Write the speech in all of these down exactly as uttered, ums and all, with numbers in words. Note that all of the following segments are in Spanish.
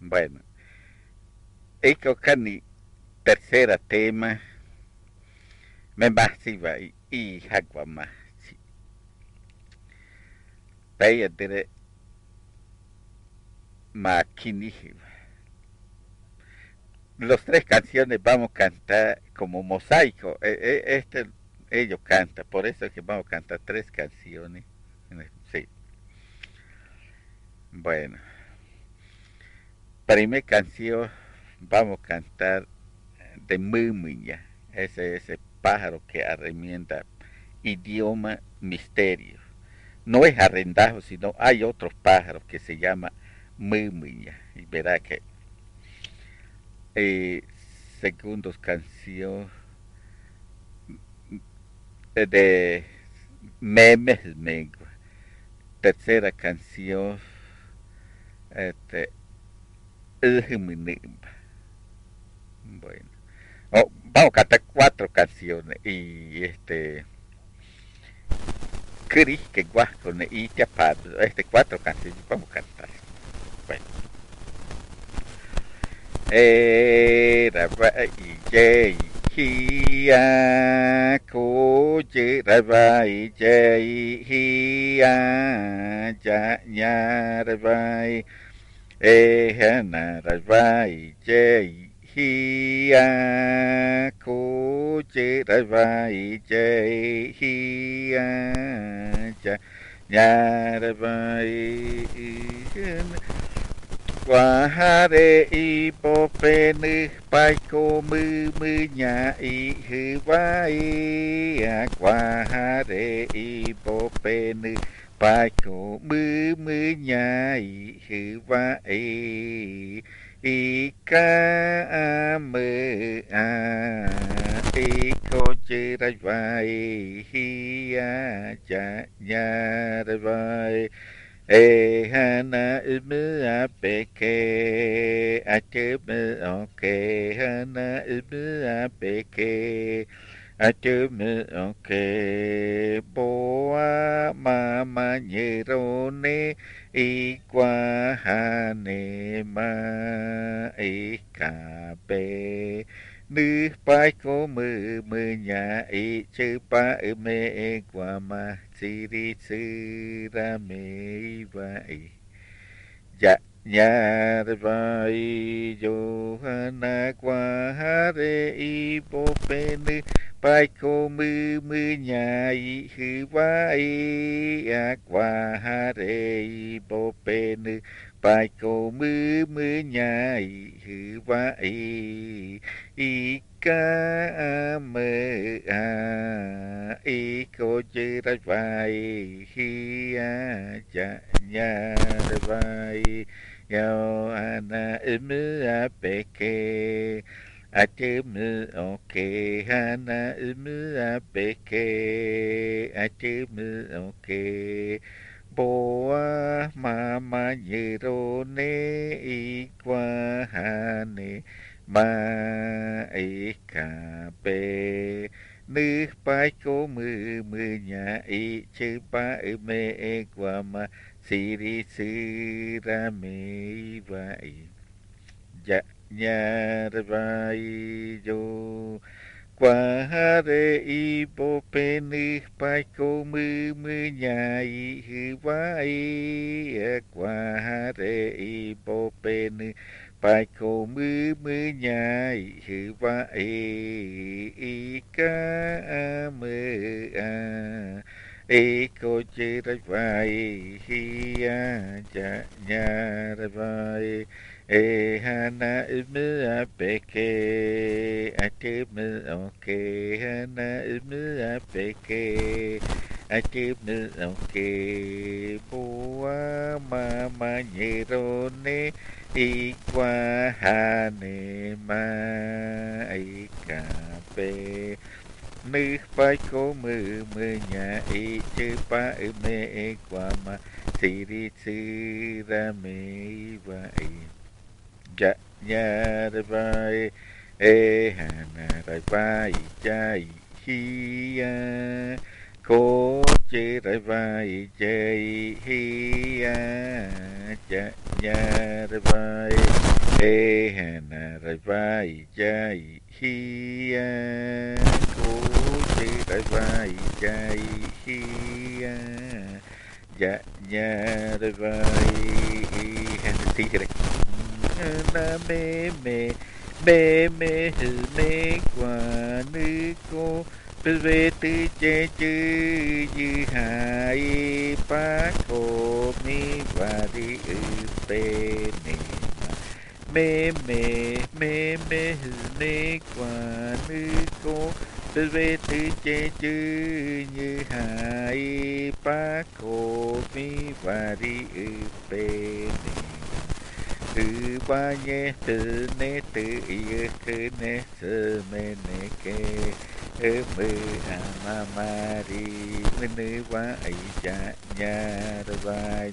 Bueno, iko kani tercera tema me masiva y y hagwama. Paya dire makini. Los tres canciones vamos a cantar como mosaico. E- e- Este ellos cantan, por eso es que vamos a cantar tres canciones. Sí. Bueno, primera canción vamos a cantar de Mumuña, ese ese pájaro que arremienda idioma misterio. No es arrendado, sino hay otros pájaros que se llama Mumuña. Y verá que eh, segundo canción de Memes Mengua. Tercera canción, este, Ujumunimba. Bueno, oh, vamos a cantar cuatro canciones y este, Cri, que guasco, y Pablo, este, cuatro canciones, vamos a cantar. Bueno, era y jay, hia, ko, je, rabai, jay, hia, ja, nya, rabai, ehana, rabai, jay, hia, ko, je, rabai, jay, hia, ja, nya, rabai, Quahare i popene paiko mu mu nya i huvai Quahare i popene paiko mu mu nya i huvai Ika mu a iko jirai vai hia ja nya vai E hana umu apeke atumu oke hana umu apeke atumu oke boa mama nyerone ikwa hane ma ikape Nữ pai ko mơ mơ nhà e chơ pa ơ mê e qua ma si ri sư ra mê vai dạ nhà re vai yo hana qua ha re i bo pe nữ pai ko mơ mơ nhà i hư vai a qua ha re i bo pe nữ pai ko mơ mơ nhà i hư vai Ika mơ a iko jirai vai hia ja nya vai yo ana umu apeke atumu oke hana umu apeke atumu oke boa mama nyerone ikwa hane ma ikape nữ pai ko mơ mơ nhà e chơ pa ơ mê e qua ma si ri sư ra mê vai dạ nhà ra vai yo qua ha re i bo pe nữ pai ko mơ mơ nhà i hư vai qua ha re i bo pe nữ pai ko mơ mơ nhà i hư vai Ika mơ a e ko jirai vai hia ja nya vai e hana umu apeke atumu oke hana umu apeke atumu oke boa mama nyerone ikwa hane ma ikape nữ pai ko mơ mơ nhà e chơ pa ơ mê e qua ma si ri sư ra mê vai dạ nhà ra vai e hana ra vai chai hia ko chê ra vai chai hia dạ nhà ra vai ê hà nà rai vai chai hi a cô chữ rai vai chai hi a dạ nhà rai vai hà nà tí cái đấy na mê mê mê mê hư mê quả nữ cô tư về tư chế chư dư hại bác hồ mi và đi ư bê nè mê mê mê mê hư mê quả nữ cô tư về tư chế chư như hại bác hồ mi và đi ư bê nè từ ba nhé từ nê từ yêu cứ nê sơ mê nê kê ơ mơ à ma ma đi mê nữ quá ấy cha nhà rồi vai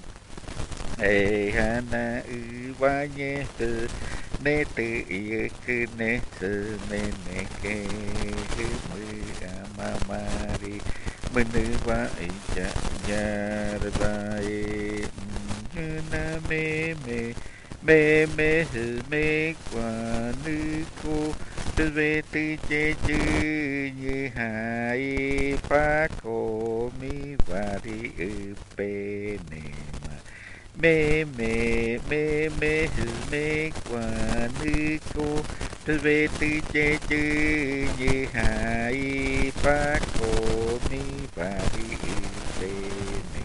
ê ha na ư ba nhé từ nê từ yêu cứ nê sơ mê nê kê ơ mơ à ma ma đi mê nữ quá ấy cha nhà rồi vai na mê mê mê mê hư mê quả nữ cô tư về tư chế chư như hại phá cổ mi và đi ư bê nè mà mê mê mê mê hư mê quả nữ cô tư về tư chế chư như hại phá cổ mi và đi ư bê nè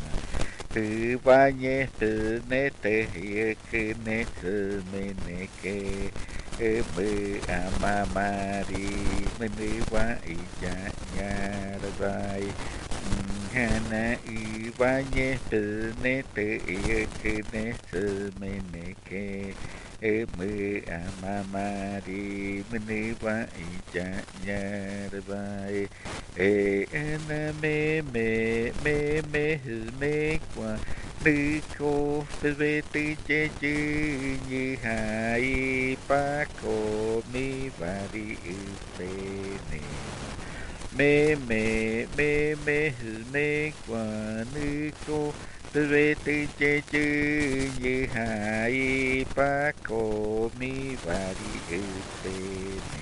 từ ba nhé từ nê tê hiê cứ nê sư mê nê kê ơ mơ à ma ma đi mê nữ quá ý cha nhà ra vai hà na y ba nhé từ nê tê hiê cứ nê sư mê nê kê ơ mơ à ma ma đi mê nữ quá ý cha nhà ra vai ê na mê mê mê mê hư mê quả nữ cô tư về tư chế chư như hại bác cô mi và đi ư bê nè mê mê mê mê hư mê quả nữ cô tư về tư chế chư như hại bác cô mi và đi ư bê nè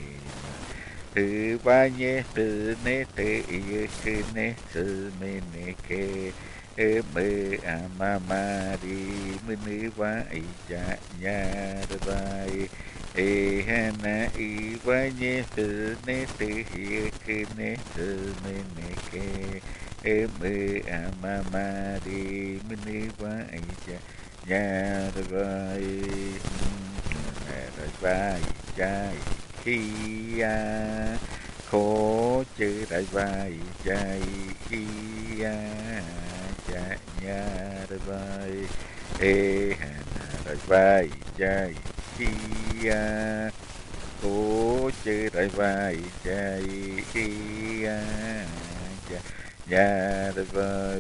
từ ba nhé từ nê từ yêu cứ nê sư mê nê kê ơ mơ à ma ma đi mê nữ quá ý cha nhà ra vai ê ha na y ba nhé từ nê từ yêu cứ nê sư mê nê kê ơ mơ à ma ma đi mê nữ quá ý cha nhà ra vai ra vai cha khi a khổ chữ đại vai chạy khi a cha nhà đại vai ê hà đại vai chạy khi a khổ chữ đại vai chạy khi a cha nhà đại vai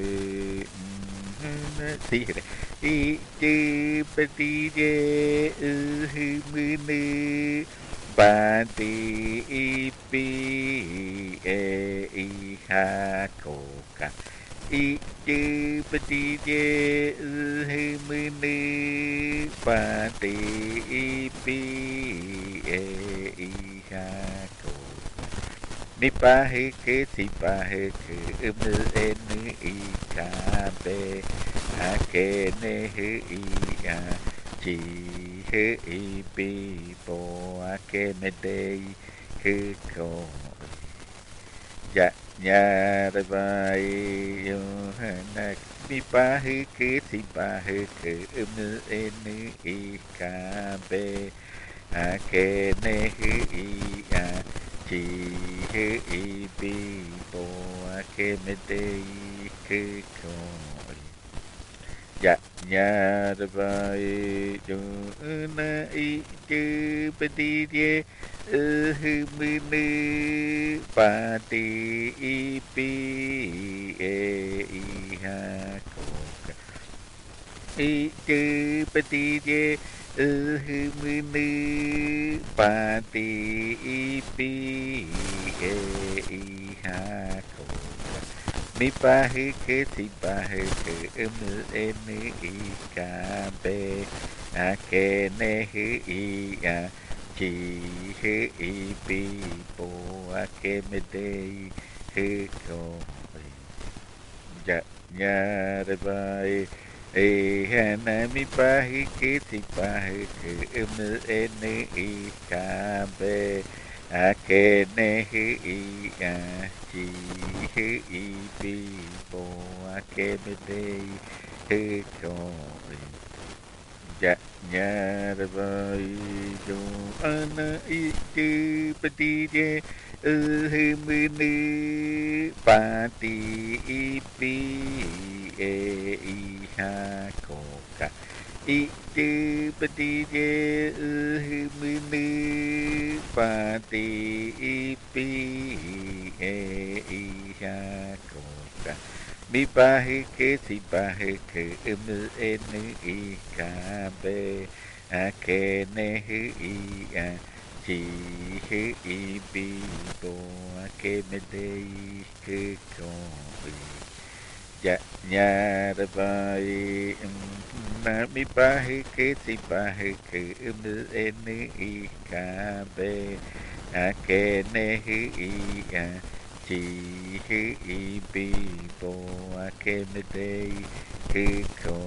tí rồi y chữ bê tí đê ư hư mư nư ba ti i pi e i ha cô ca i chư ba ti đê ư hư mư nư ba ti i pi e i ha cô mi pa hư kê si pa hư kê ư mư e nư i ca bê a kê nê hư i a chi hư i pi bo a kê mê đê hư cô dạ nhà đại vai yêu na mi pa hư kê si pa hư kê ư mư e nư i ca bê a kê nê hư i a chi hư i pi bo a kê mê đê hư cô dạ nhà ra vai chu na y chư bê ti đê ư hư mư nư ba ti i pi e i ha cô y chư bê ti đê ư hư mư nư ba ti i pi e i ha cô mi pa he ke si pa he ke m n i k b a ke ne he i a chi he i pi po a ke me de he ko ya nya re bai e ha na mi pa he ke si pa he ke m n i k b a ke ne he i a chi he i pi po a ke me de he ko dạ nhà đời vơi dù anh ý chứ bất đi đê ư hư mư nữ ba ti y pi e y ha cô ca ý chứ bất đi đê ư hư mư nữ ba ti y pi e y ha cô ca mi ba he ke si ba he ke m n i k b a ke ne he i a chi he i bi bo a ke me de ke ko dạ nhà đời vơi na mi ba he ke si ba he ke m n i k b a ke ne he i a chi he i bi bo a ke me de ke ko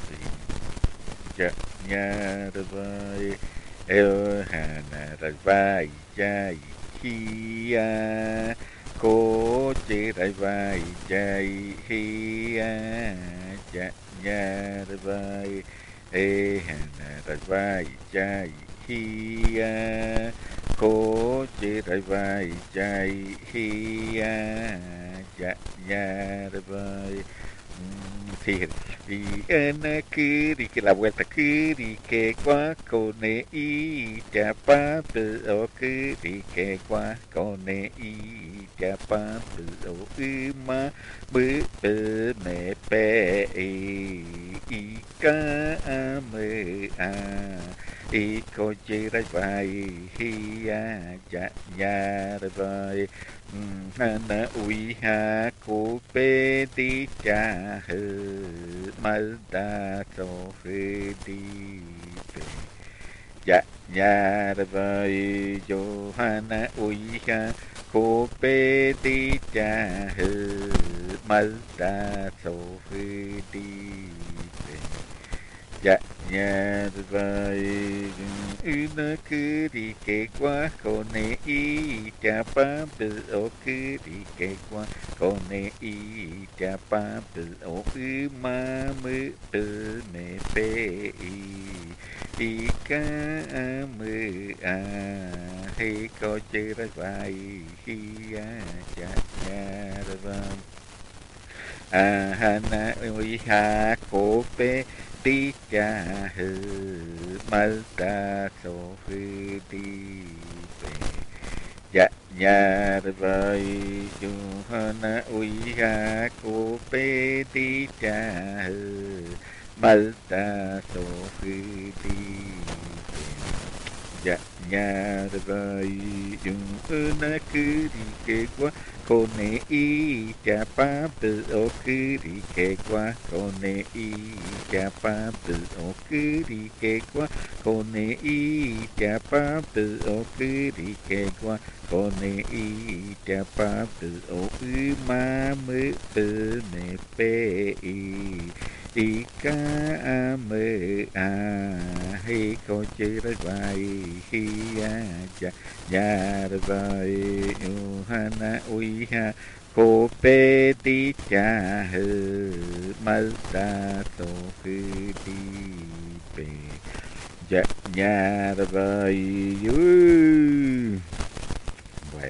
dạ nhà đời vơi eo hà na đời vai chai hi a cô chỉ đại vai chai hi a dạ nhà đời vơi ê hà na đời vai chai hi a cô chỉ đại vai chai hi a dạ nhà đời vơi fíjate, y ana kiri que la vuelta kiri que gua con i ya pa o kiri que gua con i ya pa o u ma bu bu me pe i i ka me a i ko chi ra vai hi ya ya ya ra vai na ui ha cô pe ti cha hư ma ta so hư đi về dạ nhà ra vơi Johanna ui ha cô pe ti cha hư ma ta so hư đi về dạ nhà ra vơi ư nó cứ đi kể quá cô này y cha pa bự ô cứ đi kể qua cô này y cha pa bự ô ư ma mư bự mẹ bê y y ca mư a hay có chữ ra vai hi a cha nhà ra vâng a ha na ui ha cô bê ti cha hư ma ta so hư đi về dạ nhà đời vơi dù na ui ha cô pe ti cha hư ma ta so hư đi về dạ nhà đời vơi dù na cứ đi kề quá cô nè y cha pa bự ô cứ đi kề qua cô nè y cha pa bự ô cứ đi kề qua cô nè y cha pa bự ô cứ đi kề qua cô nè y cha pa bự ô ư ma mư bự nè pe y y ca mơ a hi cô chữ ra vai hi a cha nhà ra vai ha na ui ha cô pe ti cha hư ma ta so hư đi về dạ nhà ra vai bueno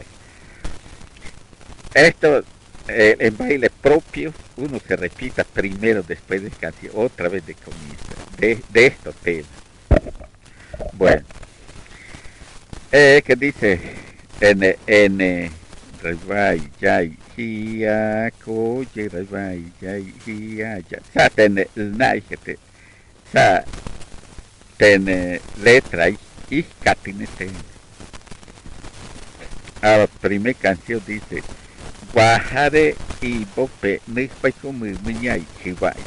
esto Eh, en baile propio uno se repita primero después de canción, otra vez de comienzo, de, de estos temas. Bueno, eh, ¿qué dice? N, N, Revai, Yai, Hia, Koye, Revai, Yai, Hia, ya. Sa, ten, Nai, sa, ten, letra, y catine, ten. A la primera canción dice, Guajare y bope nik pa como miñay chibai.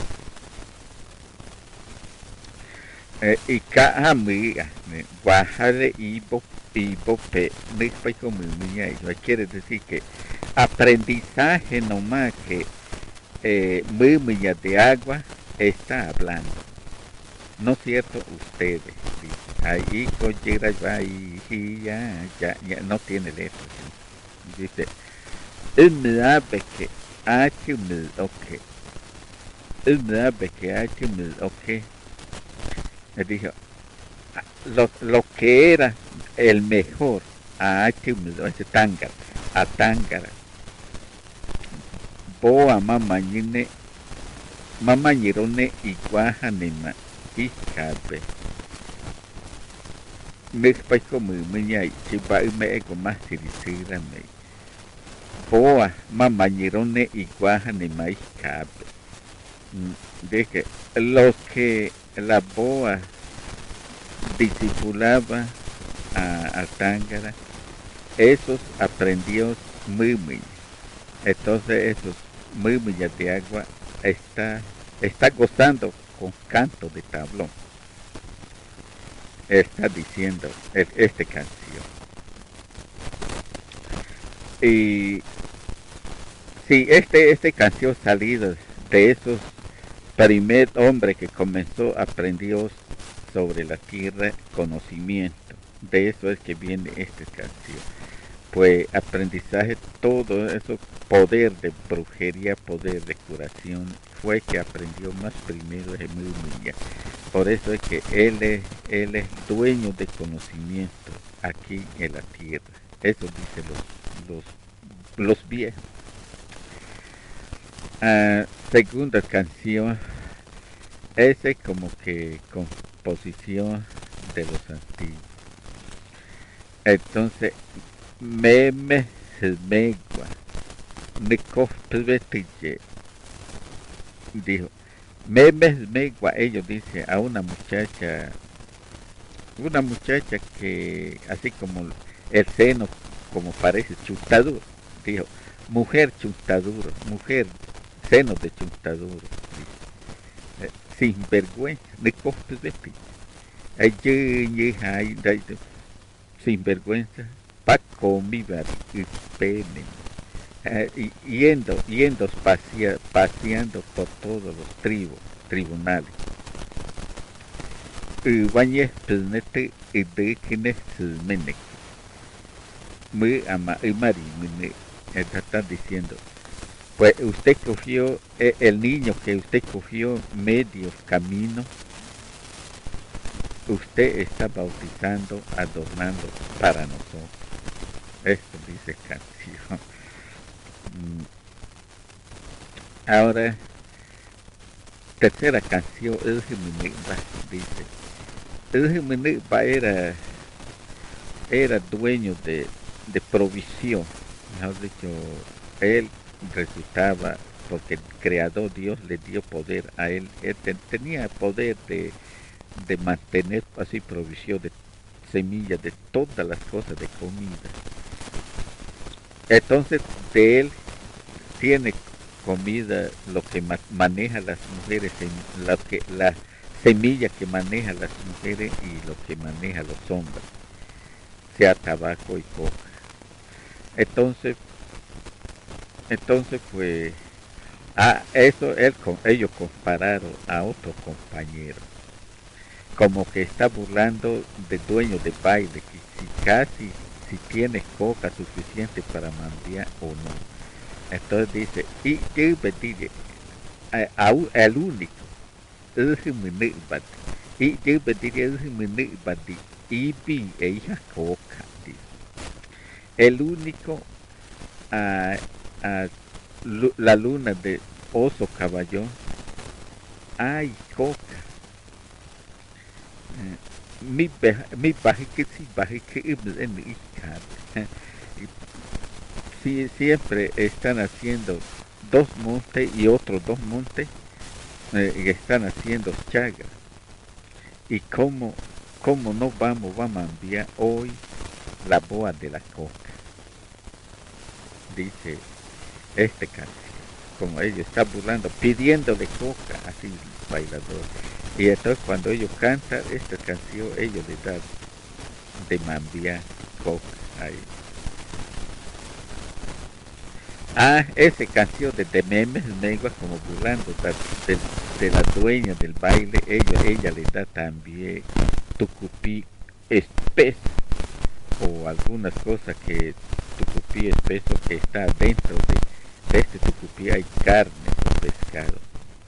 Y ka amiga, guajare y bope y bope nik pa como miñay. Quiere decir que aprendizaje nomás que eh, Mimiña de agua está hablando. ¿No es cierto? Ustedes. Dice. Ahí conllera y, y ya, ya, ya, no tiene letra. Dice, ümrabe que h mil ok. Ümrabe que h mil ok. Me dijo, lo, lo que era el mejor a h mil, ese tángara, a tángara. Boa mama ñine, mama ñirone iguaja nema. Híjate. Me explico muy muy ahí, si va y me ego más si decirme. Boa, mamá ñirone iguaja ni más híjate. De que lo que la boa discipulaba a, a Tángara, esos aprendió muy muy. Entonces esos muy muy de agua está, está gozando con canto de tablón. Está diciendo esta canción. Y si este, este canción salido de esos primer hombre que comenzó a aprender sobre la tierra conocimiento, de eso es que viene esta canción. Pues aprendizaje, todo eso, poder de brujería, poder de curación, fue que aprendió más primero de Mimiña. Por eso es que él es, él es dueño de conocimiento aquí en la tierra. Eso dicen los, los, los viejos. Uh, segunda canción, esa es como que composición de los antiguos. Entonces, meme megua, Nikov Pvetille, dijo, memes megua, ellos dicen a una muchacha, una muchacha que así como el seno como parece chuntaduro, dijo, mujer chuntaduro, mujer seno de chuntaduro, eh, sin vergüenza, Nikov Pvetille, sin vergüenza, pa comibar y pene. Uh, yendo, yendo pasea, paseando por todos los tribus, tribunales. Y bañes pelnete y de quienes se mene. Muy ama y mari, mene. Está diciendo, pues usted cogió, eh, el niño que usted cogió medio camino, usted está bautizando, adornando para nosotros. Esto dice canción. Ahora, tercera canción, el Jimeneba, dice. El Jimeneba era, era dueño de, de provisión, mejor dicho, él resultaba, porque el creador Dios le dio poder a él, él te, tenía poder de, de mantener así provisión de semillas, de todas las cosas de comida. Entonces, de él tiene comida, lo que ma maneja las mujeres, lo que, la semilla que maneja las mujeres y lo que maneja los hombres, sea tabaco y coca. Entonces, entonces pues, a eso él, ellos compararon a otro compañero, como que está burlando de dueño de baile, que si casi, si tienes coca suficiente para mandiar o no. Entonces dice, y yo bendiga al único, y yo bendiga y vi ella coca, dice. El único, a, a, la luna de oso caballón, ay coca. Mi mi baje que si baje que en hija. Sí, siempre están haciendo dos montes y otros dos montes eh, y están haciendo chagas. Y cómo, cómo no vamos, vamos a enviar hoy la boa de la coca. Dice, este canción, como ellos están burlando, pidiéndole coca, así el bailador. Y entonces cuando ellos cantan esta canción, ellos le dan de mambiar coca ahí. Ah, esa canción de, de memes negros como burlando de, de, de la dueña del baile, ella, ella le da también tucupí espeso o algunas cosas que tucupí espeso que está dentro de, de este tucupí hay carne o pescado.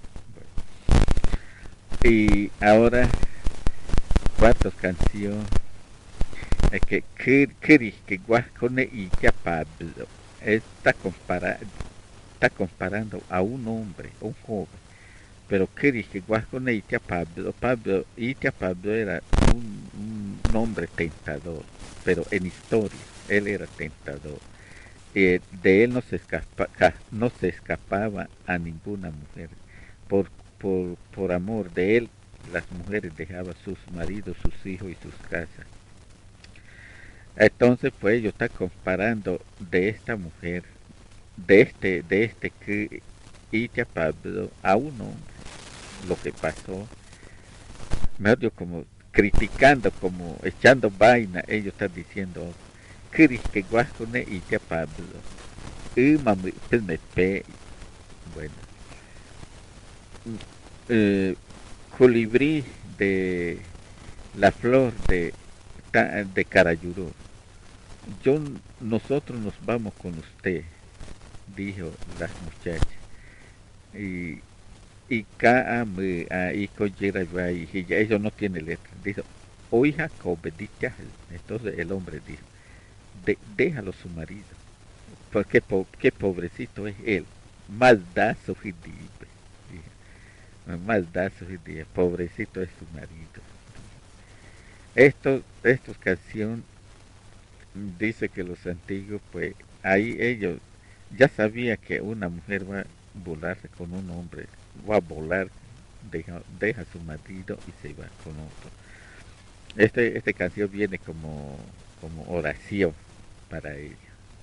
Bueno. Y ahora, cuarta canción, es que Kiri que guascone y ya Pablo está, compara, está comparando a un hombre, un joven, pero Kiri que guascone y ya Pablo, Pablo y ya Pablo era un, un hombre tentador, pero en historia él era tentador. Eh, de él no se, escapa, no se escapaba a ninguna mujer. Por, por, por amor de él, las mujeres dejaban sus maridos, sus hijos y sus casas. Entonces, pues ellos están comparando de esta mujer, de este, de este que Illa Pablo a un hombre, lo que pasó, mejor dicho, como criticando, como echando vaina, ellos están diciendo, Kiri que guascone Illa Pablo, y mami, pues me pe, bueno, eh, colibrí de la flor de, de Carayuró. Yo, nosotros nos vamos con usted, dijo las muchachas. Y, y ka me y collera y ya eso no tiene letra. Dijo, oija cobedita. Entonces el hombre dijo, de, déjalo su marido, porque po, qué pobrecito es él. Más da su hidibe. Más da su hidibe. Pobrecito es su marido. Esto, esta canción dice que los antiguos, pues ahí ellos ya sabía que una mujer va a volarse con un hombre, va a volar, deja, deja a su marido y se va con otro. Este, esta canción viene como, como oración para ella.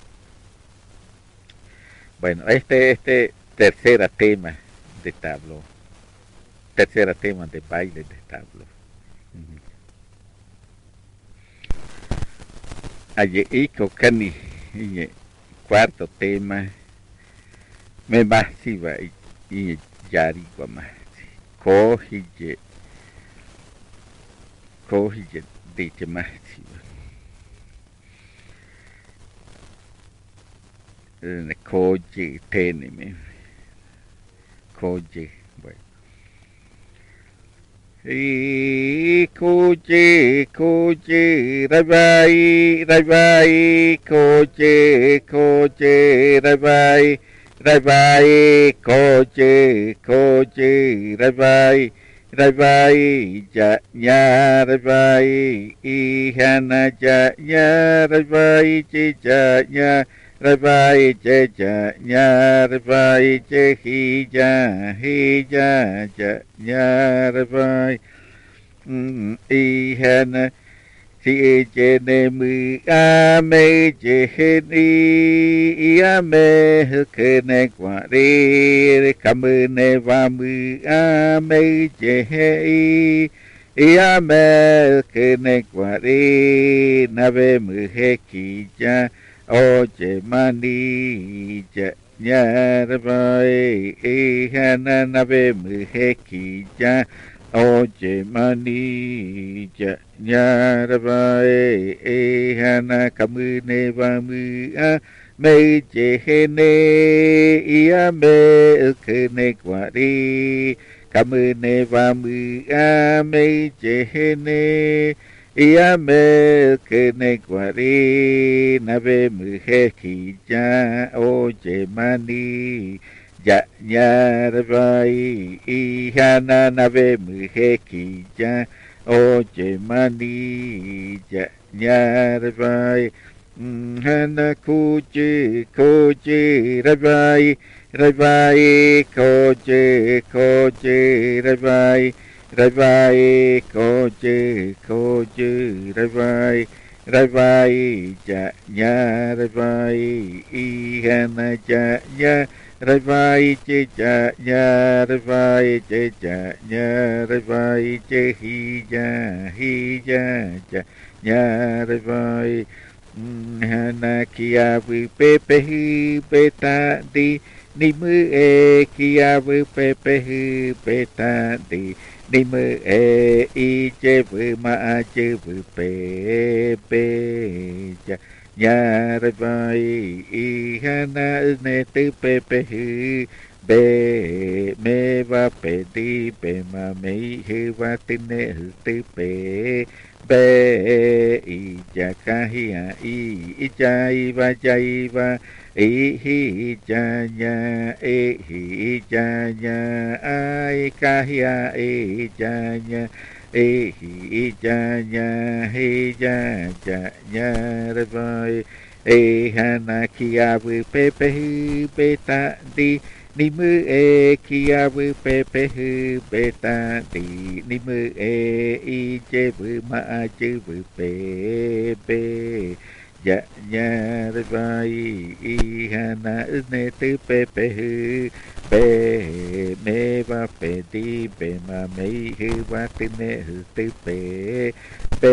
Bueno, este este tercera tema de tablo, tercera tema de baile de tablo. Uh-huh. Aye, iko kani, cuarto tema, me masiva y yari guamasi, kohije, kohije de masiva, koje teneme, koje, bueno. Y koje, koje, rabai, rabai, koje, koje, rabai, rabai, koje, koje, rabai, rabai, ya, ya, rabai, ihana, ya, ya, rabai, ya, ya, rabai, ya, ya, ya, rabai, ya, hi, ya, hi, ya, ya, ya, rabai, ihana, si jene mu ame jeheni ame kene kwari kamune vamu ame jehi ame kene kwari nave mu hekija oje mani ja nyarbai ihana nave mu hekija oye mani ya nyarabai ehana kamune vamu a me jehene ia me kene kwari kamune vamu a me jehene ia me kene kwari nave muheki ja oye mani ya nyarbai ihana nave muheki ya oye mani ya nyarbai hana koje koje rabai rabai koje koje rabai rabai koje koje rabai rai vai cha nha rai vai i hana cha nha rai vai che cha nha rai vai che cha nha rai vai che hi ja hi ja cha nha rai vai hana kia vi pe pe hi pe ta di ni mu e kia vi pe pe hi pe ta di ni mơ e i chê vư ma chê vư pe pe cha nhà ra vai i ha na ne tư pe pe hư be me va pe ti pe ma me hư va tin ne hư tư pe be i cha ka hi a i i cha i va cha i va i hi cha nha e hi cha nha ai ca hi a e cha nha e hi cha nha he cha cha nha ra vai e ha na ki a vu pe pe hu pe ta di ni mu e ki a vu pe pe hu pe ta di ni mu e i che vu ma chư vu pe pe dạ nha ra vai i ha na ne tư pe pe hư pe me va pe ti pe ma me hư va tin ne hư tư pe pe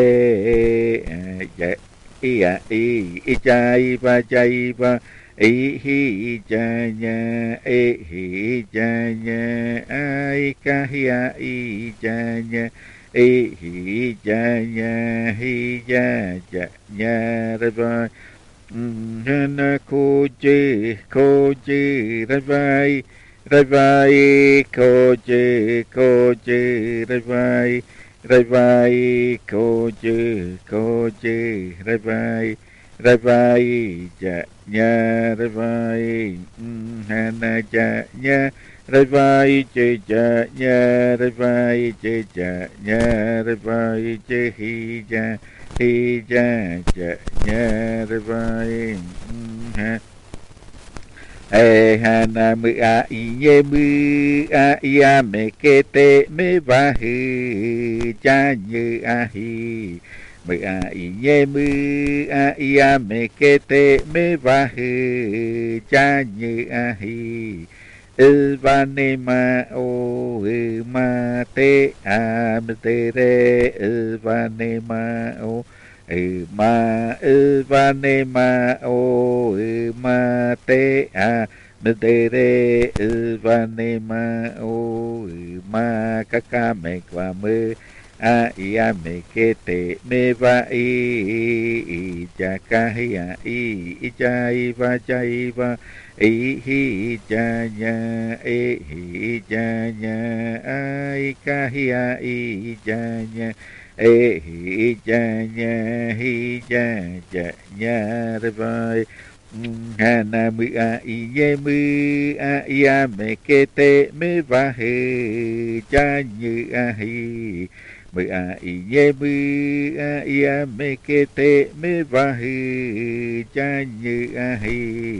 dạ i a i i cha i va cha i va i hi cha nha e hi cha nha ai ca hi a i cha nha e hi cha nha hi cha cha nha ra vai na cô chê cô chê ra vai ra vai cô chê cô chê ra vai ra vai cô chê cô chê ra vai ra vai cha nha ra vai ha na cha nha ra vai chê cha nha ra vai chê cha nha ra vai chê hi cha hi cha cha nha ra vai ha e ha na mu a i ye mu a i a me ke te me va hư cha như a hi mu a i ye mu a i a me ke te me va hư cha như a hi ư va ne ma o ư ma te a me te re ư va ne ma o ư ma ư va ne ma o ư ma te a me te re ư va ne ma o ư ma ca ca me qua mơ a i a me ke te me va i i cha ca hi a i i cha i va cha i va i hi cha nha e hi cha nha ai ca hi a i cha nha e hi cha nha hi cha cha nha ra vai ha na mu a i ye mu a i a me ke te me va he cha như a hi mu a i ye mu a i a me ke te me va he cha như a hi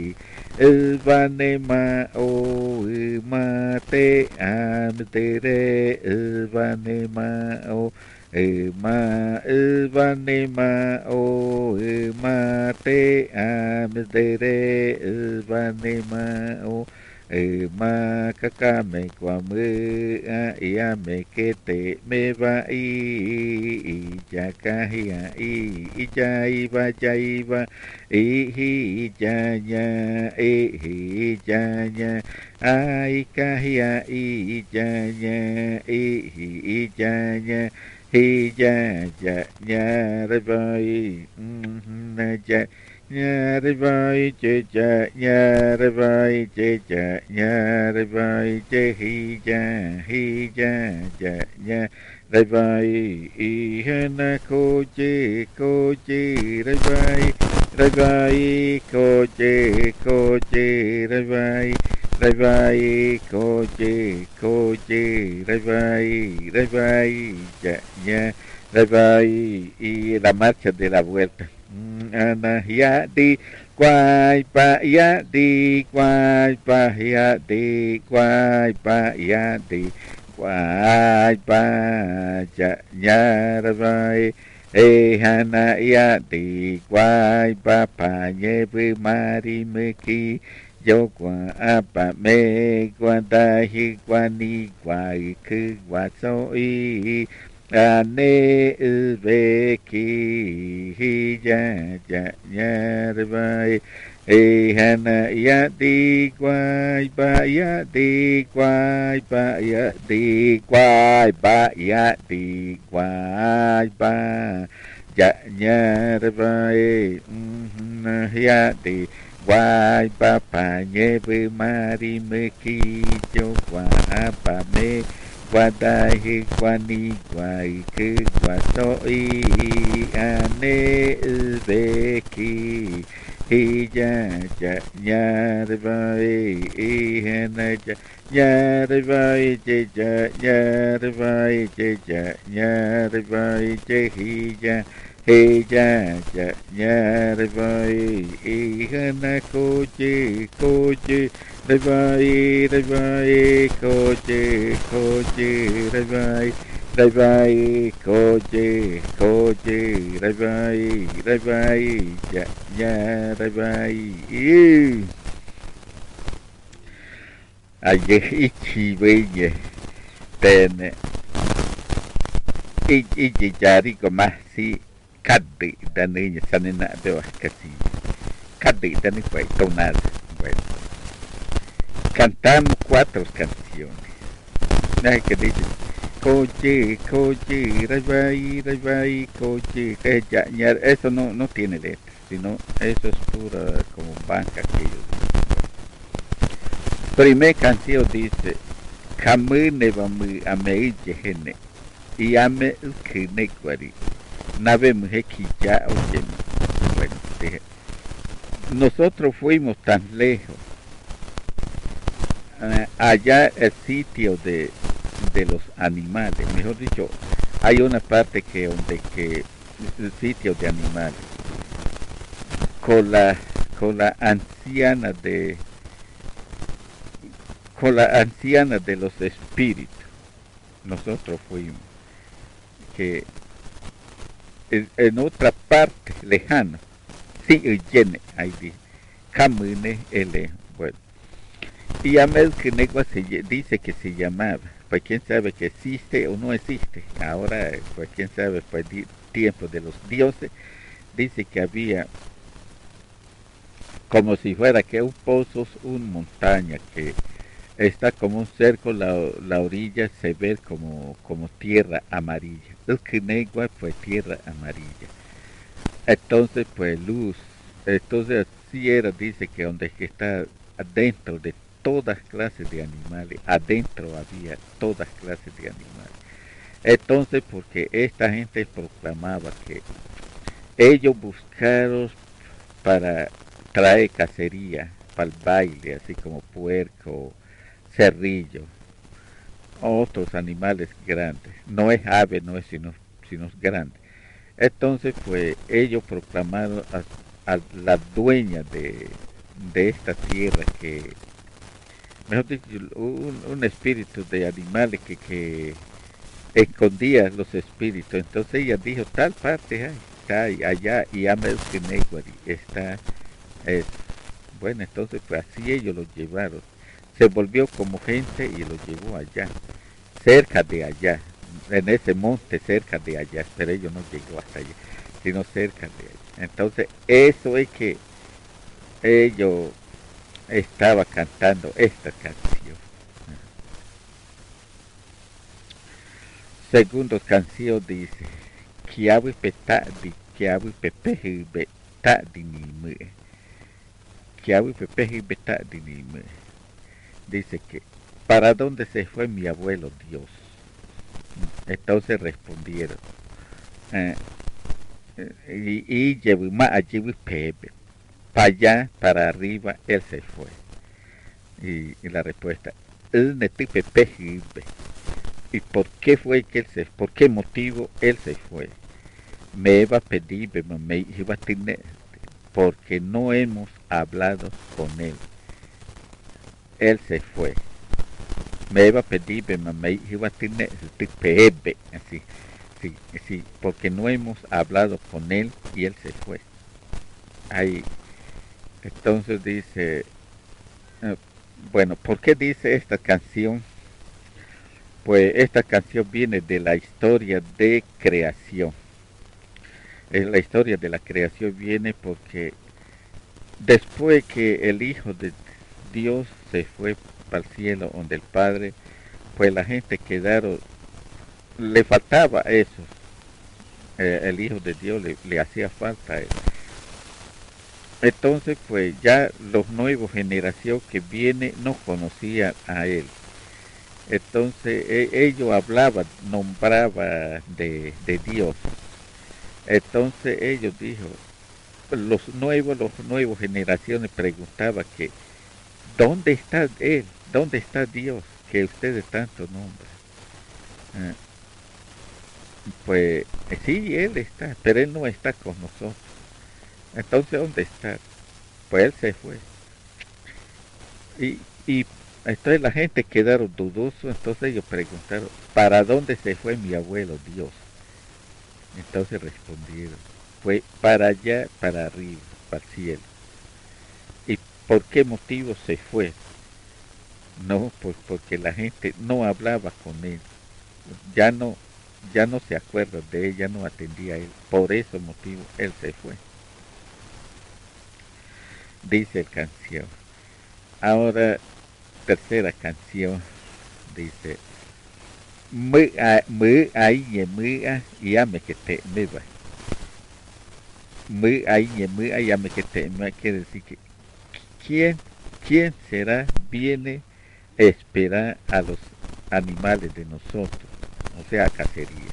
ư va ne ma o ư ma te a me te re ư va ne ma o ư ma ư va ne ma o ư ma te a me te re ư va ne ma o ư ma ca ca me qua mơ a i a me ke te me va i i cha ca hi a i i cha i va cha i va i hi cha nha e hi cha nha ai ca hi a i cha nha e hi cha nha hi cha cha nha ra vai na cha nha ra vai che cha nha ra vai che cha nha ra vai che hi cha hi cha cha nha ra vai i ha na cô che cô che ra vai ra vai cô chê cô chê ra vai ra vai cô chê cô chê ra vai ra vai cha nha ra vai y la marcha de la vuelta ana ya di quay pa ya di quay pa ya di quay pa ya di quay pa cha nha ra vai e hana ya di guai ba pa ye bu mari me ki yo kwa apa me kwa da hi kwa ni kwa i ku kwa so i ane u ve ki hi ya ya ya re vai e hana ya di guai ba ya di guai ba ya di guai ba ya di guai ba ya ya re ba e na ya di guai ba pa ye bu mari me ki yo gua ba me gua da hi gua ni gua i ku gua so i ane u ve ki hi ya ya ya re va e e na ya ya re va e je ya ya re va e je ya ya re va e je hi ya he ya ya ya re va e e na ko je ko je re va e re va e ko je ko je re va e Rai vai, koje, koje, rai vai, rai vai, ya, ya, rai vai. Aye, ichi, veye, tene, ichi, ichi, yari, komasi, kadi, dani, sanina, veo, casi, kadi, dani, fue, tonada. Bueno, cantamos cuatro canciones. Nada que dice. Coche, coche, rai vai, rai vai, coche, eh, ya, ya, eso no, no tiene letra, sino eso es pura como banca que ellos dicen. Primer canción dice, Kamu ne vamu ame jehene, y ame ukine guari, nave mujequi ya oye. Bueno, dije, nosotros fuimos tan lejos, eh, allá el sitio de de los animales, mejor dicho, hay una parte que donde que el sitio de animales con la con la anciana de con la anciana de los espíritus nosotros fuimos que en, en otra parte lejana sí llene ahí dice camine ele bueno y a que negua se dice que se llamaba. Pues quién sabe que existe o no existe. Ahora, pues quién sabe, pues tiempo de los dioses, dice que había como si fuera que un pozo, una montaña que está como un cerco, la, la orilla se ve como, como tierra amarilla. El Quinegua fue tierra amarilla. Entonces, pues luz. Entonces, así era, dice que donde que está adentro de todas clases de animales, adentro había todas clases de animales. Entonces, porque esta gente proclamaba que ellos buscaron para traer cacería, para el baile, así como puerco, cerrillo, otros animales grandes. No es ave, no es sino, sino es grande. Entonces, pues ellos proclamaron a, a la dueña de, de esta tierra que mejor dicho, un, un espíritu de animales que, que escondía los espíritus. Entonces ella dijo, tal parte hay, está ahí, allá, y Amel Kineguari está eso. Bueno, entonces pues así ellos lo llevaron. Se volvió como gente y lo llevó allá, cerca de allá, en ese monte cerca de allá, pero ellos no llegó hasta allá, sino cerca de allá. Entonces eso es que ellos estaba cantando esta canción. Segundo canción dice, Kiawi petadi, Kiawi pepeji betadi ni me. Kiawi pepeji betadi ni me. Dice que, ¿para dónde se fue mi abuelo Dios? Entonces respondieron, eh, y llevo más allí pepe. Para allá, para arriba, él se fue. Y, y la respuesta, él ne te pepeji. ¿Y por qué fue que él se fue? ¿Por qué motivo él se fue? Me iba a pedir, me iba a tener, porque no hemos hablado con él. Él se fue. Me iba a pedir, me iba a tener, así. sí, sí, porque no hemos hablado con él y él se fue. Ahí, entonces dice, eh, bueno, ¿por qué dice esta canción? Pues esta canción viene de la historia de creación. Es la historia de la creación viene porque después que el Hijo de Dios se fue para el cielo donde el Padre, pues la gente quedaron, le faltaba eso, eh, el Hijo de Dios le, le hacía falta a él. Entonces, pues ya los nuevos generación que viene no conocían a él. Entonces e- ellos hablaban, nombraban de, de Dios. Entonces ellos dijo, los nuevos, los nuevos generaciones preguntaban que ¿dónde está él? ¿Dónde está Dios? Que ustedes tanto nombran. Ah, pues sí, él está, pero él no está con nosotros. Entonces, ¿dónde está? Pues él se fue. Y, y entonces la gente quedaron dudosos, entonces ellos preguntaron, ¿para dónde se fue mi abuelo Dios? Entonces respondieron, fue para allá, para arriba, para el cielo. ¿Y por qué motivo se fue? No, pues porque la gente no hablaba con él, ya no, ya no se acuerda de él, ya no atendía a él. Por ese motivo él se fue, dice el canción. Ahora, tercera canción, dice, mưa à, mưa ấy về mưa á, ya me que te me va. Mưa ấy về mưa á, ya me que te me quiere decir que quién, quién será, viene a esperar a los animales de nosotros, o sea, a cacería.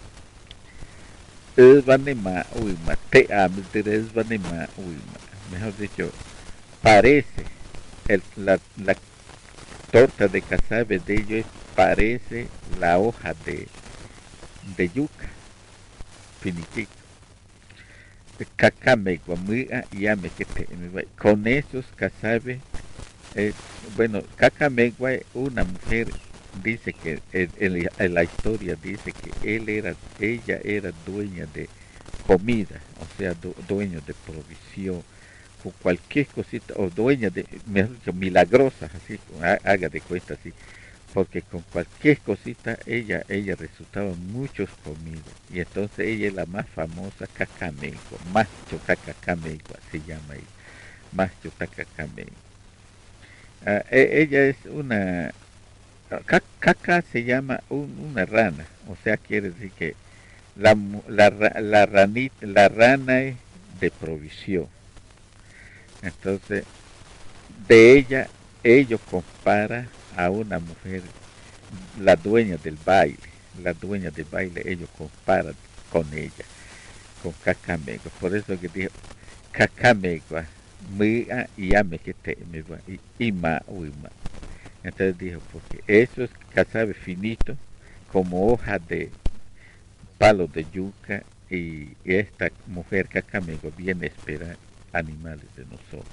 Esbanema uima, te amter esbanema uima. Mejor dicho, parece, el, la, la torta de casabe de ellos parece la hoja de, de yuca, finiquito. Cacamegua, Mua y Amequete. Con esos casabe, eh, bueno, Cacamegua, una mujer, dice que en, en, en la historia dice que él era, ella era dueña de comida, o sea, du, dueño de provisión, con cualquier cosita, o dueña de, mejor dicho, milagrosas, así, haga de cuenta así, porque con cualquier cosita ella ella resultaba muchos comidos y entonces ella es la más famosa Cacamego, Macho Cacamego se llama ella, Macho Cacamego. Ah, e- ella es una caca se llama un, una rana, o sea quiere decir que la la, la ranita, la rana es de provisión. Entonces de ella ellos compara a una mujer, la dueña del baile, la dueña del baile, ellos comparan con ella, con Cacamegua. Por eso que dijo Cacamegua, Mua y Ame que te me va, y Ima Uima. Entonces dijo, porque eso es casabe finito, como hoja de palo de yuca, y esta mujer Cacamegua viene a esperar animales de nosotros.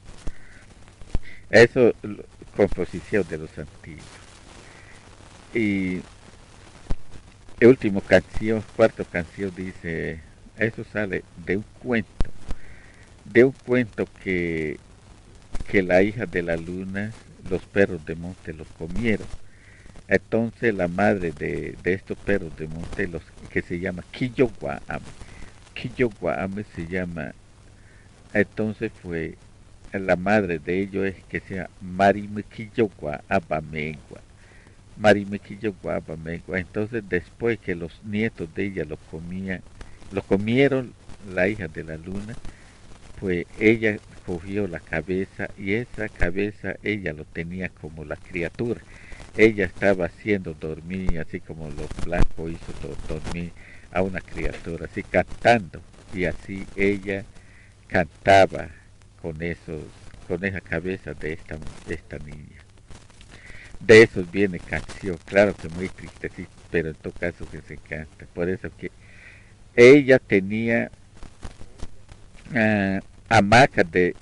Eso es composición de los antiguos. Y el último canción, cuarto canción dice, eso sale de un cuento, de un cuento que, que la hija de la luna, los perros de monte los comieron. Entonces la madre de, de estos perros de monte, los, que se llama Kiyoguaame, Kiyoguaame se llama, entonces fue, la madre de ellos es que se llama Marime Kiyoguaabamegua. Marimequillo guapa, megua. Entonces después que los nietos de ella lo comían, lo comieron la hija de la luna, pues ella cogió la cabeza y esa cabeza ella lo tenía como la criatura. Ella estaba haciendo dormir, así como los blancos hizo dormir a una criatura, así cantando. Y así ella cantaba con esos, con esa cabeza de esta, de esta niña. De esos viene canción, claro que muy triste, sí, pero en todo caso que se canta. Por eso que ella tenía uh, hamaca de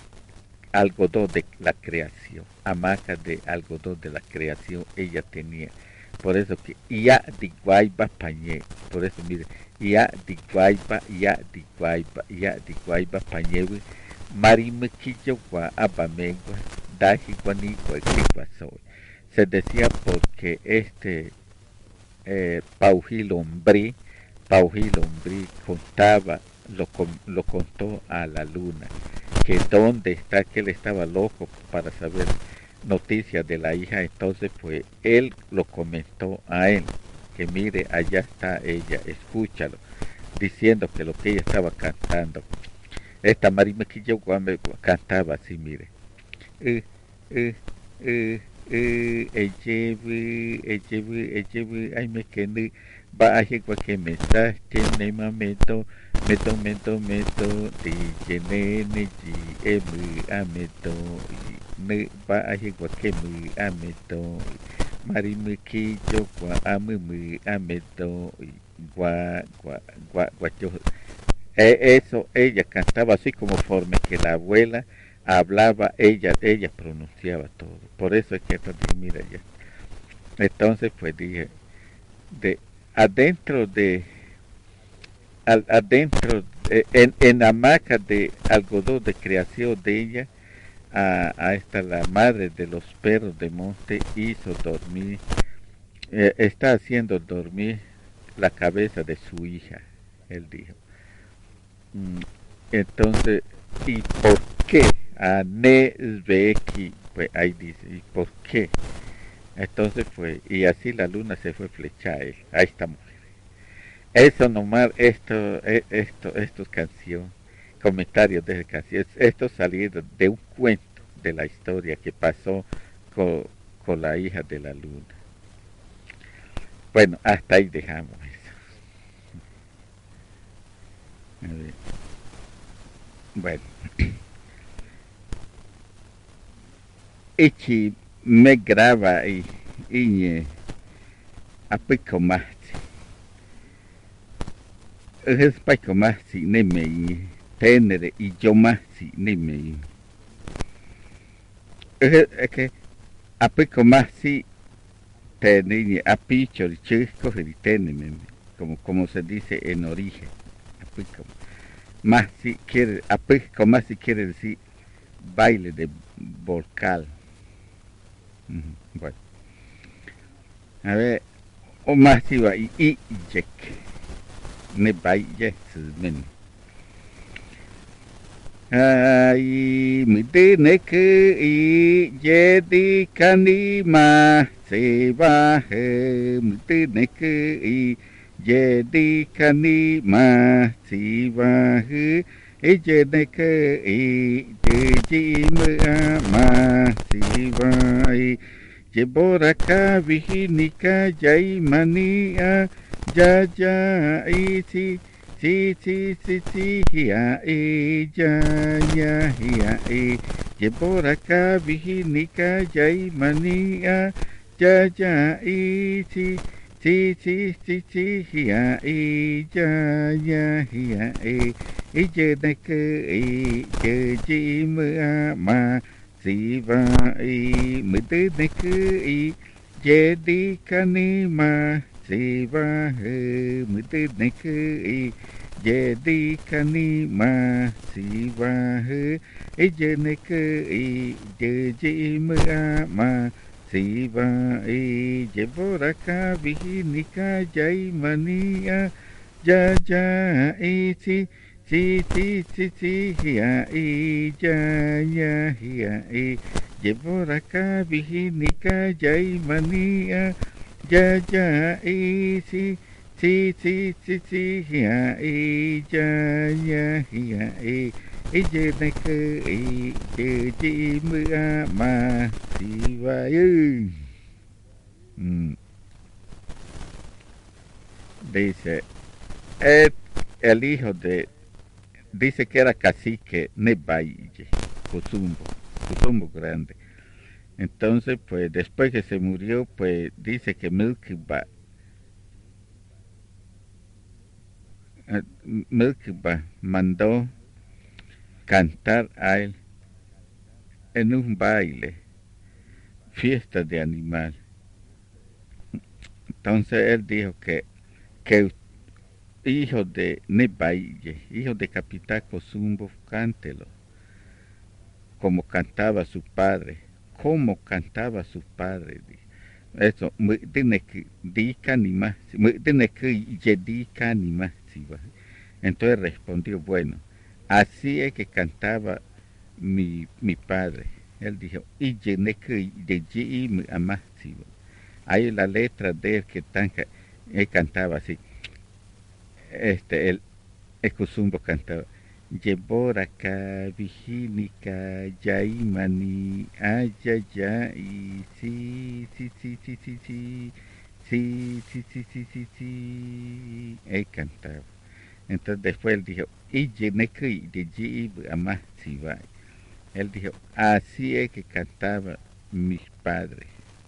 algodón de la creación, hamaca de algodón de la creación ella tenía, por eso que ya di guayba pañé, por eso mire, ya di guayba, ya di guayba, ya di guayba pañé, marimequillo gua abamegua, daji guani guaquigua soy. Se decía porque este eh, Paujilombrí, Paujilombrí contaba, lo, lo contó a la luna, que dónde está, que él estaba loco para saber noticias de la hija, entonces pues él lo comentó a él, que mire, allá está ella, escúchalo, diciendo que lo que ella estaba cantando. Esta Marimequillo cantaba así, mire. Eh, eh, eh, eh, ejebu, ejebu, ejebu, ay me quedé, va a llegar que me estás, tiene mameto, meto, meto, meto, di jenene, ji, emu, ameto, ne, va a llegar que me ameto, marimequillo, gua, amu, ameto, gua, gua, gua, gua, yo. Eh, eso, ella cantaba así como forma que la abuela hablaba, ella, ella pronunciaba todo. Por eso es que entonces, mira ya. Entonces, pues dije, de adentro de, al, adentro, eh, en, en la hamaca de algodón de creación de ella, a, a esta la madre de los perros de monte hizo dormir, eh, está haciendo dormir la cabeza de su hija, él dijo. Mm, Entonces, ¿y por qué? A Nezbeki, pues ahí dice, ¿y por qué? Entonces fue, y así la luna se fue flecha a él, a esta mujer. Eso nomás, esto, e- esto, estos canciones, comentarios de canciones, esto salido de un cuento de la historia que pasó con, con la hija de la luna. Bueno, hasta ahí dejamos eso. A ver, bueno, Ichi me graba y, y apico más. Es paiko más si ne me tenere y yo más si ne me. Es que apico más si tenere apicho el chisco y teneme, como, como se dice en origen. Apico más si quiere, apico más si quiere decir baile de volcal. Uh -huh. Bueno, a ver, o más si va y y yek. Ne baile men. Ai miteneke i jadi kanima sebahe miteneke i jadi kanima sebahe i jeneke i jadi ma sebahe jeboraka vihinika jai mania jaja isi si si si si hia e ja ya hia e jeboraka vihinika jai mania ja ja e si si si si si hia e ja ya hia e e jeneke e je ji ma ma si va e miteneke e jadi kanima Siva he miteneke e jadi kanima siva he e jeneke e jeji ma siva e jeboraka vihinika jai mania jaja e si si si si si hia e jaya hia e jeboraka vihinika jai mania ja ja e si si si si si hia e ja ya hia e e je ne ke e je ji mưa mà si va ư. Mm. Dice, et el hijo de, dice que era cacique Nebaille, Cosumbo, Cosumbo grande. Entonces, pues después que se murió, pues dice que Milkiba, uh, Milkiba mandó cantar a él en un baile, fiesta de animal. Entonces él dijo que, que hijo de Nebaille, hijo de Capitán Cosumbo, cántelo, como cantaba su padre, como cantaba su padre. Eso, tiene que dica ni más, tiene que yedica ni más. Entonces respondió, bueno, así es que cantaba mi, mi padre. Él dijo, y llené que de allí me amaste. Hay la letra de él que tan, él cantaba así. Este, el, el Cusumbo cantaba. Yeboraka, Viginica, Yaimani, Ayayay, sí, sí, sí, sí, sí, sí, sí, sí, sí, sí, sí, sí, él cantaba. Entonces después él dijo, y Yeneki de Ji Amasibai. Él dijo, así es que cantaba mis padres.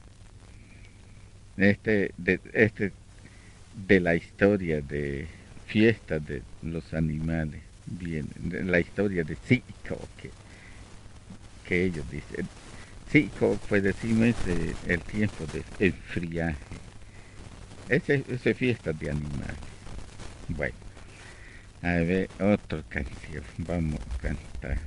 Este de, este de la historia de fiesta de los animales, bien, de la historia de Zico, que, que ellos dicen. Zico, pues decimos eh, el tiempo de enfriaje. Esa es fiesta de animales. Bueno, a ver, otra canción, vamos a cantar.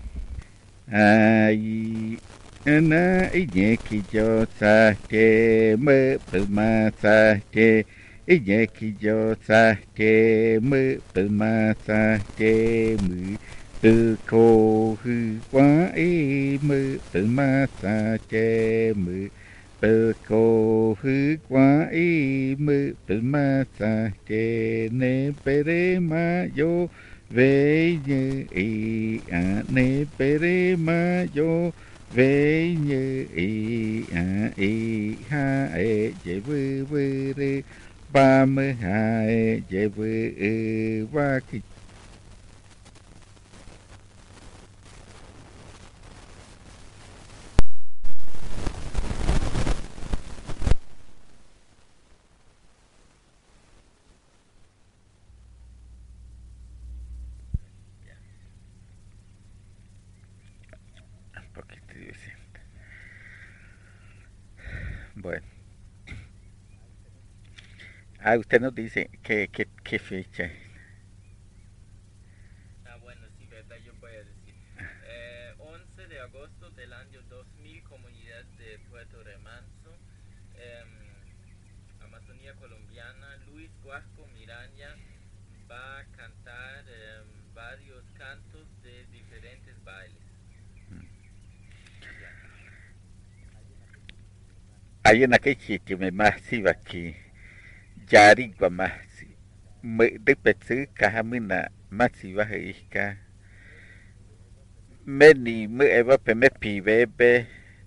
Ai ana inyeki jo sahte me pelma sahte inyeki jo sahte me pelma sahte me từ cô hư quá y mơ từ ma sa che mơ từ cô hư quá y mơ từ ma sa che ne pere ma yo về như y à ne pere ma yo về như y à y ha e je vư vư re ba mươi hai je vư ư va ki. Un poquito distinto. Bueno. Ah, usted nos dice qué, qué, qué fecha. Ah, bueno, sí, verdad, yo voy a decir. Eh, once de agosto del año dos mil, comunidad de Puerto Remanso, eh, Amazonía colombiana. Luis Guasco Miraña va a cantar eh, varios cantos de diferentes bailes. Ya. Hay una que sitio me masiva aquí. Yarigua masi. Me de petsu kahamina masiva heika. Meni me eva pe me pibebe.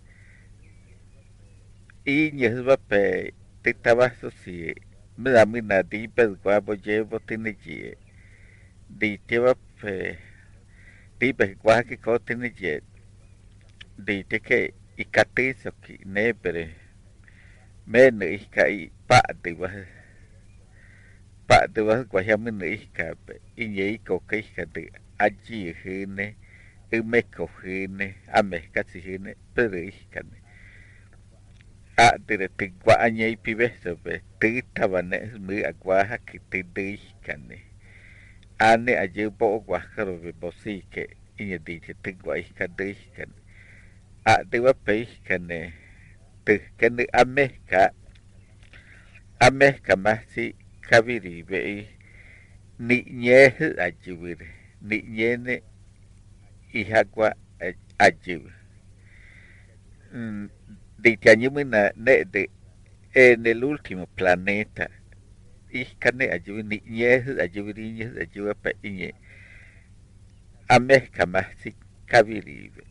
Y nyesva pe te tabaso si. Me da mina di pe guabo llevo tiene ye. Di teva pe. Di pe guaja que ko tiene ye. Di te que ikatiso ki nepere. Mene ika i pa de wa. Pa de wa guajamene ika pe. Inye iko ke ika de allí hine. Umeko hine. Ame kasi hine. Pero ika ne. A de te guaña y pibeso pe. Te tabane mu aguaja que te de ika ne. Ane aye bo guajaro be bosi que inye dice te guaja de ika ne. A de wa pe ika ne. Te kene ameka. Ameka masi kabiri be. Ni ñeje ayubire. Ni ñene ihagua ayub. Mm, de Tiañumina ne de en el último planeta. Iskane ayubi ni ñeje ayubiri ñeje ayuba pa iñe. Ameka masi kabiri.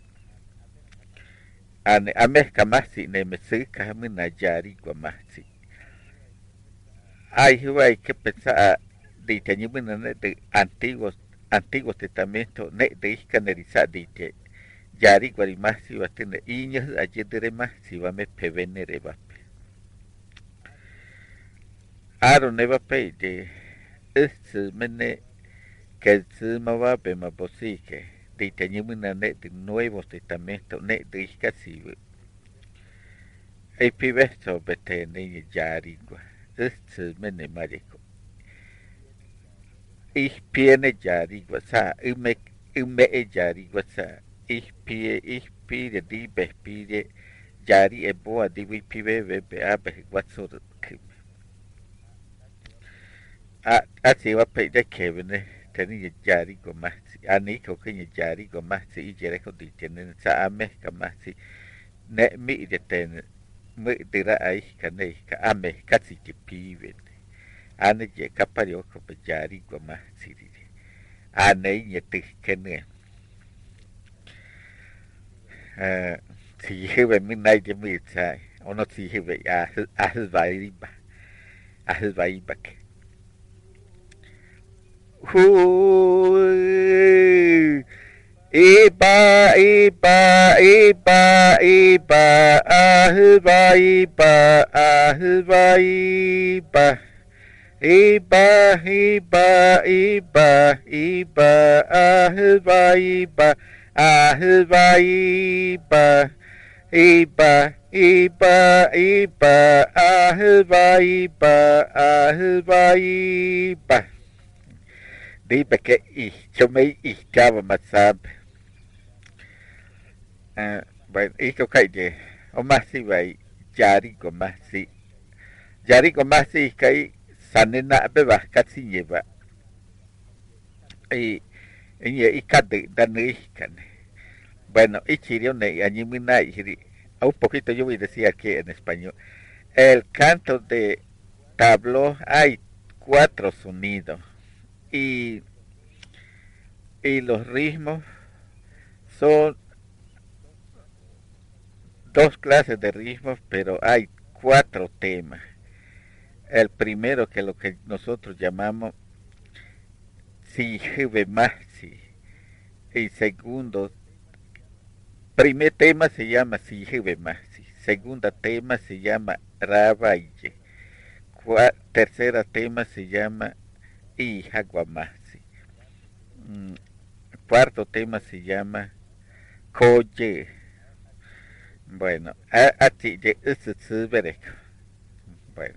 Ane ameka masi ne mesika hamina yari gua masi. Ay, hay que pensar de Tiañumina ne de antiguos Antiguo Testamento ne de iskaneriza de que yari guarimasi va a tener iños ayer más si va me pevenere va. Aro ne va pe de es mene que se ma va pe ma posi que de Tiañumina ne de Nuevo Testamento ne de iskasi. E pibesto bete ne yari gua. este mene mariko ihpiene jari guasa ume ume e jari guasa ihpie ihpie di behpie jari e boa di wipive bebe abe guaso a a si wa pe de kevene teni jari go mahsi ani ko kenya jari go mahsi i jere ko di tenen sa ame ka mahsi ne mi de ten mi dira ai ka nei ka ame ka si ti pive ane je kapario ko jari go mahsi di ane ye ti kene eh si hebe mi nai de mi sai ono si hebe a a vai ba a vai ba Hu Iba iba iba iba ahba iba ahba iba iba iba iba iba ahba iba ahba iba iba iba iba ahba iba ahba iba di beke i chomei i kava masab uh, but iko kaide o masi vai jari ko masi jari ko masi kai sanena beba katsi yeba i inye ikade dani kan bueno ichirio ne animina iri a un poquito yo voy a decir aquí en español el canto de tablo hay cuatro sonidos y, y los ritmos son dos clases de ritmos, pero hay cuatro temas. El primero que es lo que nosotros llamamos si masi. Y segundo, primer tema se llama si masi. Segundo tema se llama rabaye. Tercera tema se llama y Haguamasi. Mm, cuarto tema se llama Koye. Bueno, así de ese bueno,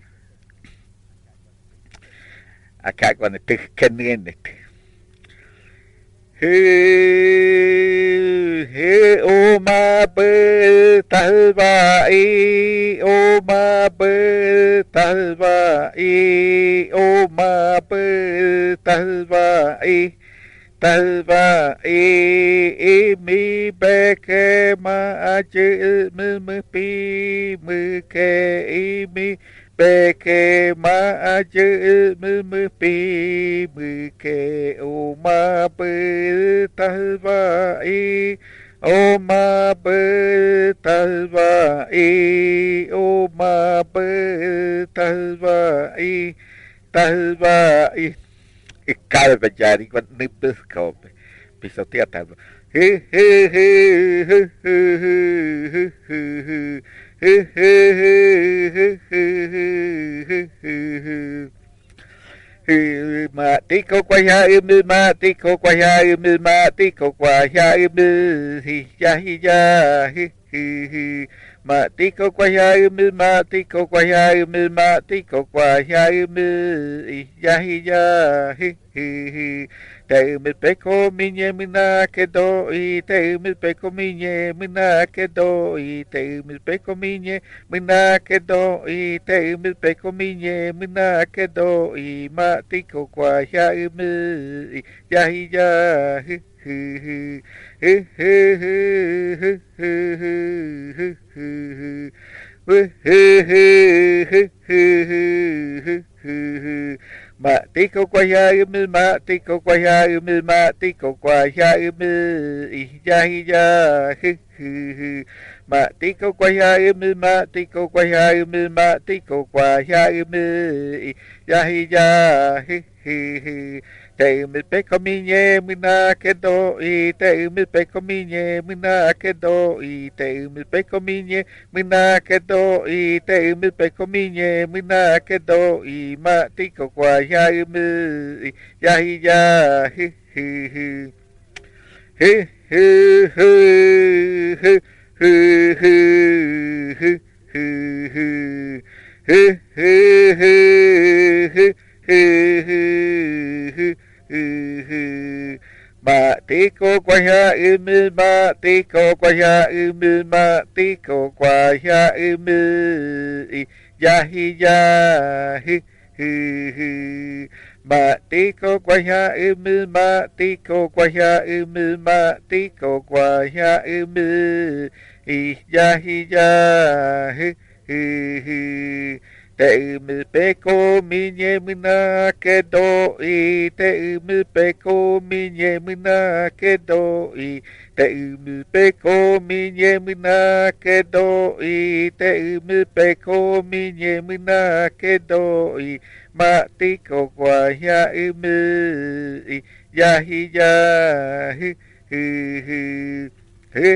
acá cuando te canene. He he o ma be talba e o ma be talba e o ma be talba e talba e e mi be ke ma je me me pi me ke e mi be ke ma je me me pi me ke o ma be talba e o ma be talba e o ma be talba e talba e e calva jari quando ne pescope pisotea talba he he he he he he he he he matico quaya imi matico quaya imi matico quaya imi hi ya hi ya hi hi hi matico quaya imi matico quaya imi matico quaya imi ya hi ya hi hi hi te mi peco miñe mina que do y te mi peco miñe mina que do y te mi peco miñe mina que do y te mi peco miñe mina que do y matico quaya imi ya hi ya hi hi hi hi hi hi hi hi hi matico quaya imi matico quaya imi matico quaya imi ya hi ya hi hi hi matico quaya imi matico quaya imi matico quaya imi ya hi ya hi hi hi te mi peco miñe mina que do y te mi peco miñe mina que do y te mi peco miñe mina que do y te mi peco miñe mina que do y matico quaya imi ya hi ya hi hi hi hi hi hi hi hi hi hi hi hi Matiko kwaya imi, matiko kwaya imi, matiko kwaya imi, yahi yahi, matiko kwaya imi, matiko kwaya imi, matiko kwaya imi, yahi yahi. Te umi peko minye mina kedo i te umi peko minye mina kedo i te umi peko minye mina kedo i te umi peko minye mina kedo i matiko kwaya umi yahi yahi hi hi hi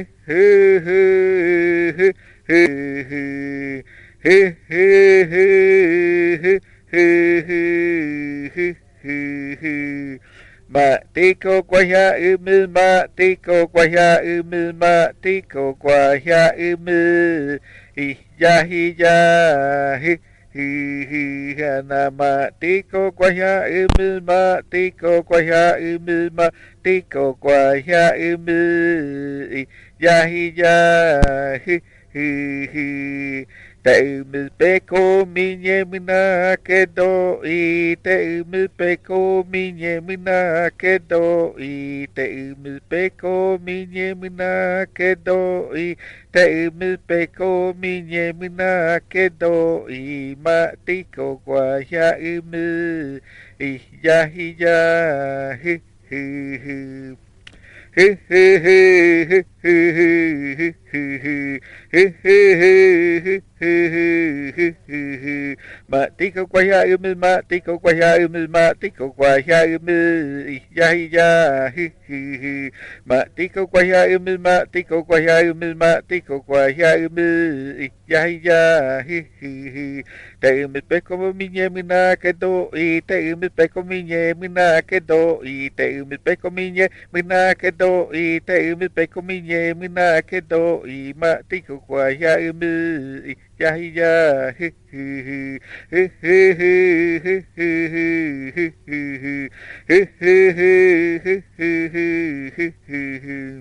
hi hi hi He he he he he he he he Matiko kwaya imi, matiko kwaya imi, matiko kwaya imi, yahi yahi hi hi hana matiko kwaya imi, matiko kwaya imi, matiko kwaya imi, yahi yahi hi hi te umi peko minye mina kedo i te umi peko minye mina kedo i te umi peko minye mina kedo i te umi peko minye mina kedo i matiko kwaya umi i yahi yahi hi hi He he he he he he he he he he he Matiko kwaya umi, matiko kwaya umi, matiko kwaya umi, yahi yahi hi Matiko kwaya umi, matiko kwaya umi, matiko kwaya umi, yahi yahi hi Te umi peko minye mina kedo i te umi peko minye mina kedo i te umi peko minye mina kedo i te umi peko minye mina kedo i matiko kwaya umi yahi yahi hi hi hi hi hi hi hi hi hi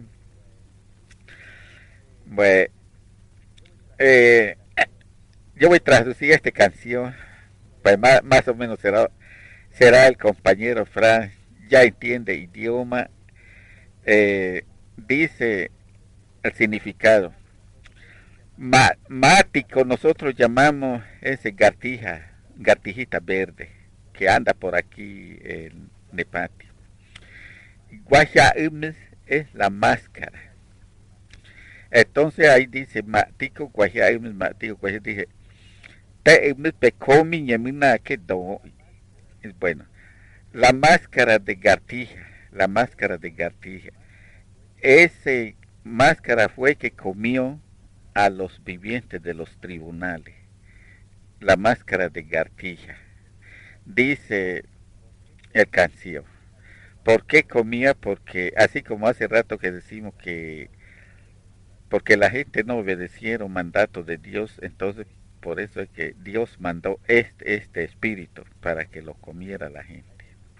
Bueno, eh, yo voy a traducir esta canción, pues más, más o menos será, será el compañero Franz, ya entiende idioma, eh, dice el significado. Ma, mático nosotros llamamos ese gatija, gatijita verde, que anda por aquí en el patio. Guaya es la máscara. Entonces ahí dice, matico guaya matico guaya, dice, te pecomi yemina que do. Bueno, la máscara de gatija, la máscara de gatija. Esa máscara fue que comió a los vivientes de los tribunales. La máscara de gatija. Dice el canción. ¿Por qué comía? Porque así como hace rato que decimos que porque la gente no obedecieron mandato de Dios, entonces por eso es que Dios mandó este, este espíritu para que lo comiera la gente.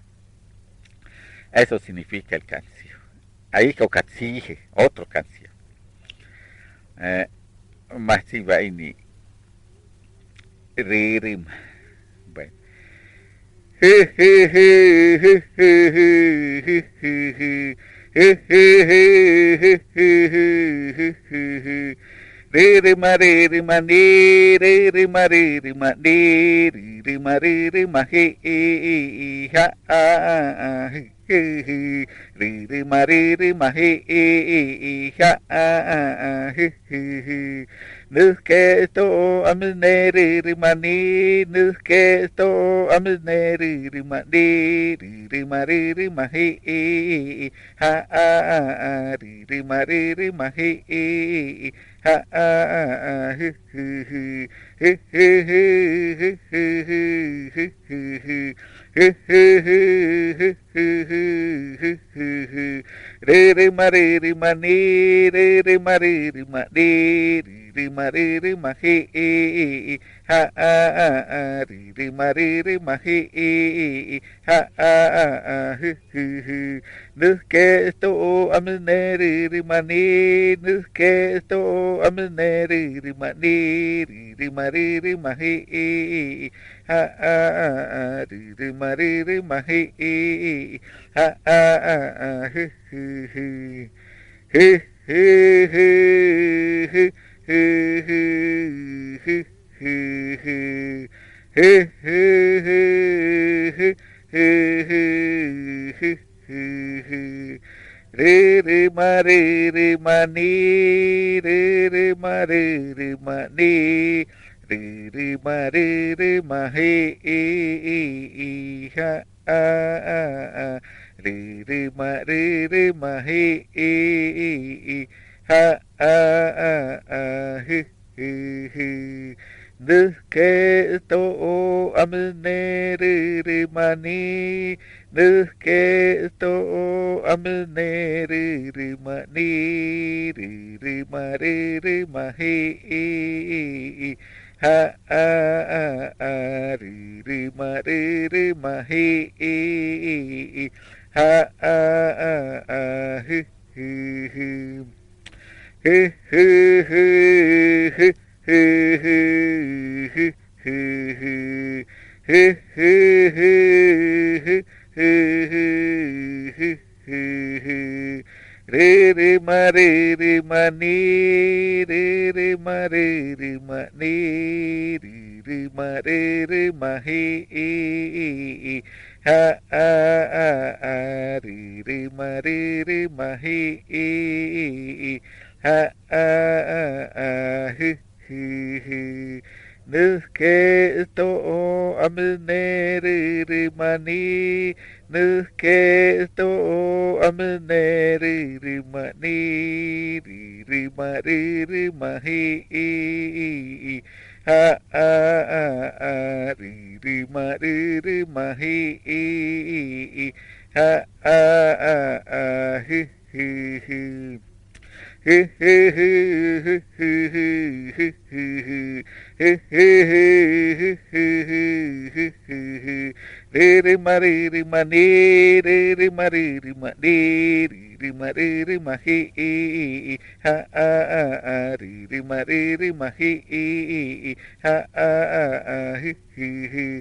Eso significa el canción. Ahí que catsije, otro canción. Eh, más si va ni ririm. Bueno. Re ma re re ma ni re re ma re re ma ni re ma re re ma he e ha a he he re re ma re re ma he e ha a he he nước kê tô âm nê rì rì mà ni nước kê tô âm nê rì rì mà đi rì rì mà rì rì mà hi ha a rì rì mà rì rì mà hi ha a hi hi hi hi hi hi hi hi hi re re ma re re ma ni re re ma re re ma ni rima rima he ha a a rima rima he ha a a nước kê tô âm nê rima ni nước kê tô âm nê rima ni rima rima he ha a a rima rima he ha a a hu hu hu hu hu hu hu hu hu re re ma re re ma ni re re ma re re ma ni re re ma re re ma he e ha a a re re ma re re ma he e ha a a a hu hu hu nước kê tô âm nê rê rê ma ni nước kê tô âm nê rê rê ma ni rê rê ma rê rê ma he ha a a a rê rê ma rê rê ma he ha a a a hu hu hu hu hu hu hu hu hu hu hu hu hu hu hu re re ma re re ma ni re re ma re re ma ni re re ma re re ma he ha a a a re re ma re re ma he ha a a a hu hu hu nước kê tô âm nê rê rê ma ni nước kê tô âm nê rê rê ma ni rê rê ma rê rê ma he ha a a a rê rê ma rê rê ma he ha a a a hu hu hu hu hu hu hu hu hu hu re re ma re re ma ni re re ma re re ma ni re re ma re re ma he ha a a a re re ma re re ma he ha a a a hu hu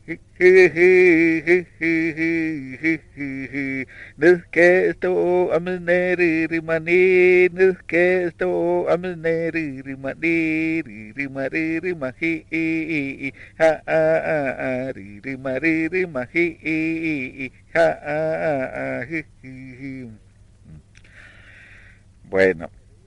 hu nước kê tô âm nê rê rê ma ni nước kê tô âm nê rê rê ma ni rê rê ma rê rê ma he ha a a a rê rê ma rê rê ma he ha a a a hu hu. Bueno,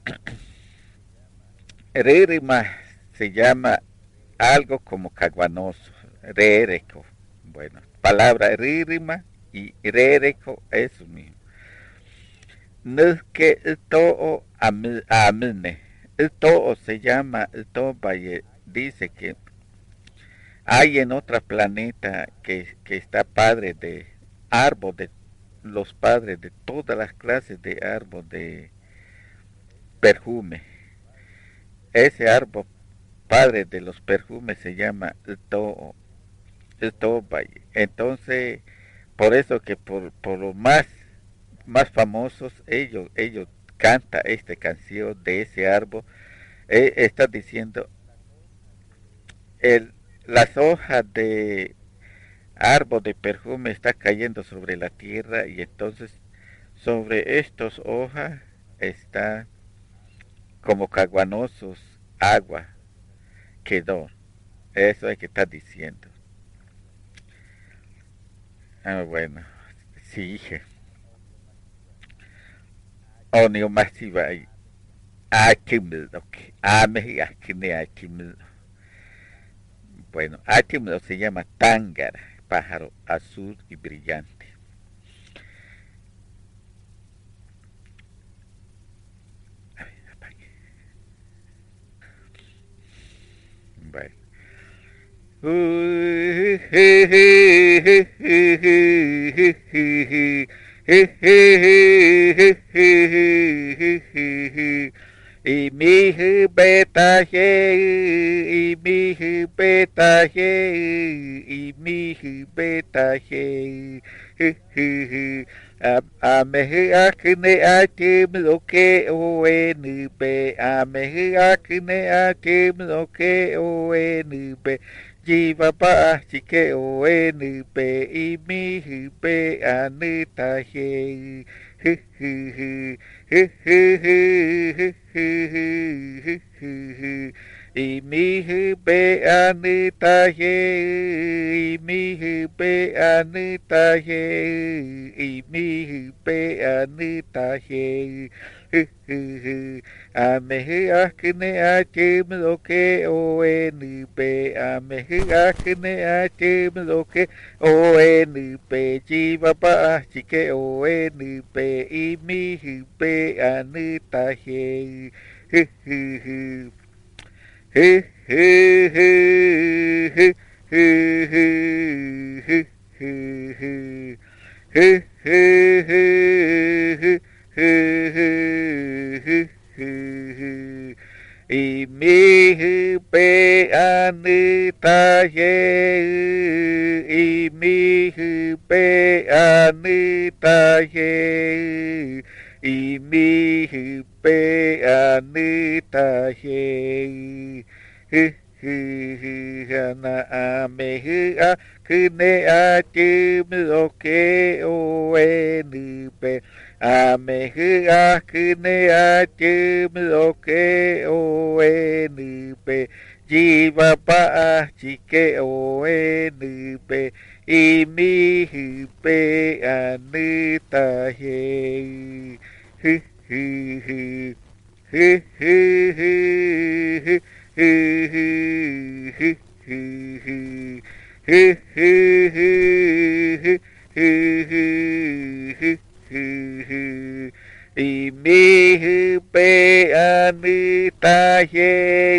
rê rê ma se llama algo como caguanoso, rereco. Bueno, palabra rírima y rereco es lo mismo. No que el todo amne. El todo se llama el Tobaye. Dice que hay en otro planeta que, que está padre de árbol, de los padres de todas las clases de árbol de perfume. Ese árbol padre de los perfumes se llama el Toho, el Tobaye. Entonces, por eso que por, por lo más más famosos, ellos, ellos cantan esta canción de ese árbol, eh, está diciendo, el, las hojas de árbol de perfume está cayendo sobre la tierra y entonces sobre estas hojas está como caguanosos agua quedó. Eso es que está diciendo. Ah, bueno, sí, dije. Onio masiva y akimil, ok. Ame akine akimil. Bueno, akimil se llama tángara, pájaro azul y brillante. A ver, apague. Bueno. y mi hư bê ta he y mi hư bê ta he y mi hư bê ta he hư hư hư a a me hư a kne a tim lo ke o e nu be a me hư a kne a tim lo ke o e nu be jiva pa chi ke o e nu be y mi hư bê a nu ta he hư hư hư hư hư hư hư hư hư hư y mi hư bê a nu ta he y mi hư bê a nu ta he y mi hư bê a nu ta he hư hư hư a me hư a kne a tim lo ke o e nu be a me hư a kne a tim lo ke o e nu be jiva pa chi ke o e nu be y mi hư bê a nu ta he hư hư hư hư hư hư hư hư hư hư hư hư hư hư hư hư hư hư y mi hư bê a nu ta he y mi hư bê a nu ta he y mi hư bê a nu ta he hư hư hư na a me hư a kne a tim lo ke o e nu be a me hư a kne a tim lo ke o e nu be jiva pa chi ke o e nu be y mi hư bê a nu ta he hư hư hư hư hư hư hư hư hư hư hư hư hư hư hư hư hư hư y mi hư bê a nu ta he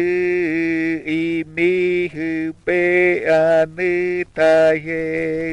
y mi hư bê a nu ta he